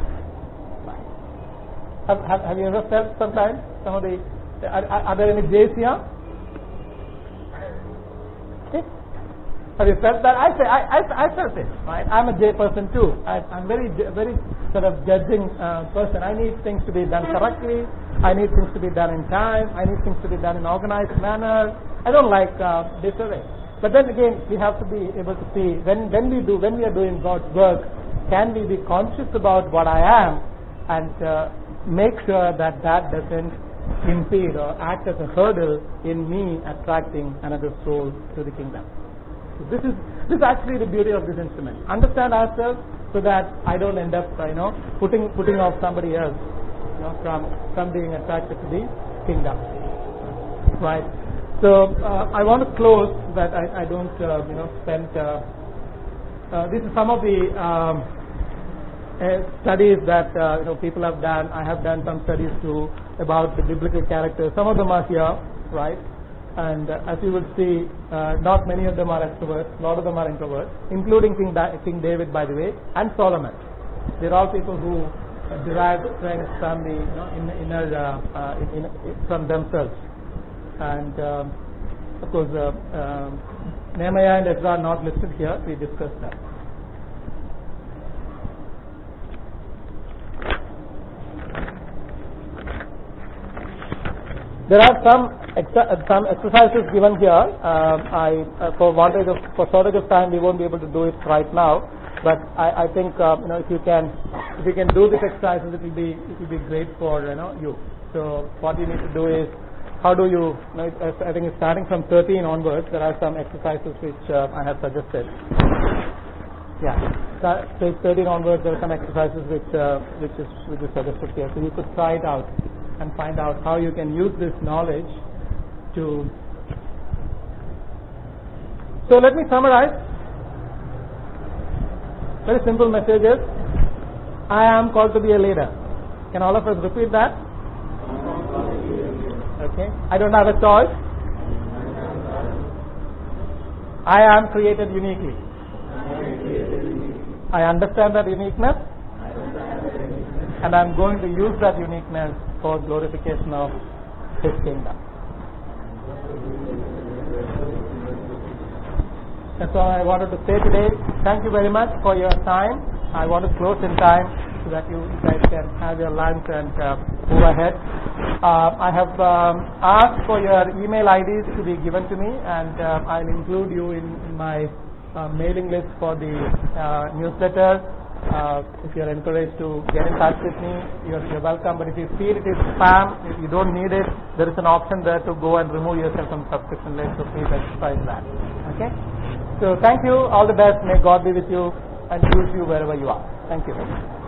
Have, have, have you ever felt sometimes some of the, are, are there any J's here? Okay. Have you felt that? I say, I, I, I felt it, right? I'm a J person too. I, I'm very, very sort of judging uh, person. I need things to be done correctly. I need things to be done in time. I need things to be done in organized manner. I don't like uh, disarray. But then again, we have to be able to see when, when we do, when we are doing God's work, can we be conscious about what I am and uh, make sure that that doesn't impede or act as a hurdle in me attracting another soul to the kingdom. So this is this is actually the beauty of this instrument. Understand ourselves so that I don't end up, you know, putting putting off somebody else, you know, from from being attracted to the kingdom. Right. So uh, I want to close that I, I don't uh, you know spend. Uh, uh, this is some of the. Um, Uh, studies that uh, you know people have done. I have done some studies too about the biblical characters. Some of them are here, right? And uh, as you will see, uh, not many of them are extroverts. A lot of them are introverts, including King, da- King David, by the way, and Solomon. They're all people who uh, derive strength from the you know, in, inner uh, uh, in, in, from themselves. And um, of course, uh, uh, Nehemiah and Ezra are not listed here. We discussed that. There are some ex- some exercises given here. Uh, I uh, for wantage of for shortage of time, we won't be able to do it right now. But I, I think uh, you know if you can if you can do these exercises, it will be it will be great for you know you. So what you need to do is how do you? you know, I think it's starting from thirteen onwards. There are some exercises which uh, I have suggested. Yeah, page thirteen onwards, there are some exercises which uh, which is which is suggested here. So you could try it out and find out how you can use this knowledge to. So let me summarize. Very simple messages. I am called to be a leader. Can all of us repeat that? Okay. I don't have a choice. I am created uniquely. I understand that uniqueness, and I am going to use that uniqueness for glorification of His kingdom. That's all I wanted to say today. Thank you very much for your time. I want to close in time so that you guys can have your lunch and uh, move ahead. Uh, I have um, asked for your email I Ds to be given to me, and uh, I'll include you in, in my uh, mailing list for the uh, newsletter. Uh, if you're encouraged to get in touch with me, you're, you're welcome. But if you feel it is spam, if you don't need it, there is an option there to go and remove yourself from subscription list. So please exercise that. Okay. So thank you. All the best. May God be with you and use you wherever you are. Thank you.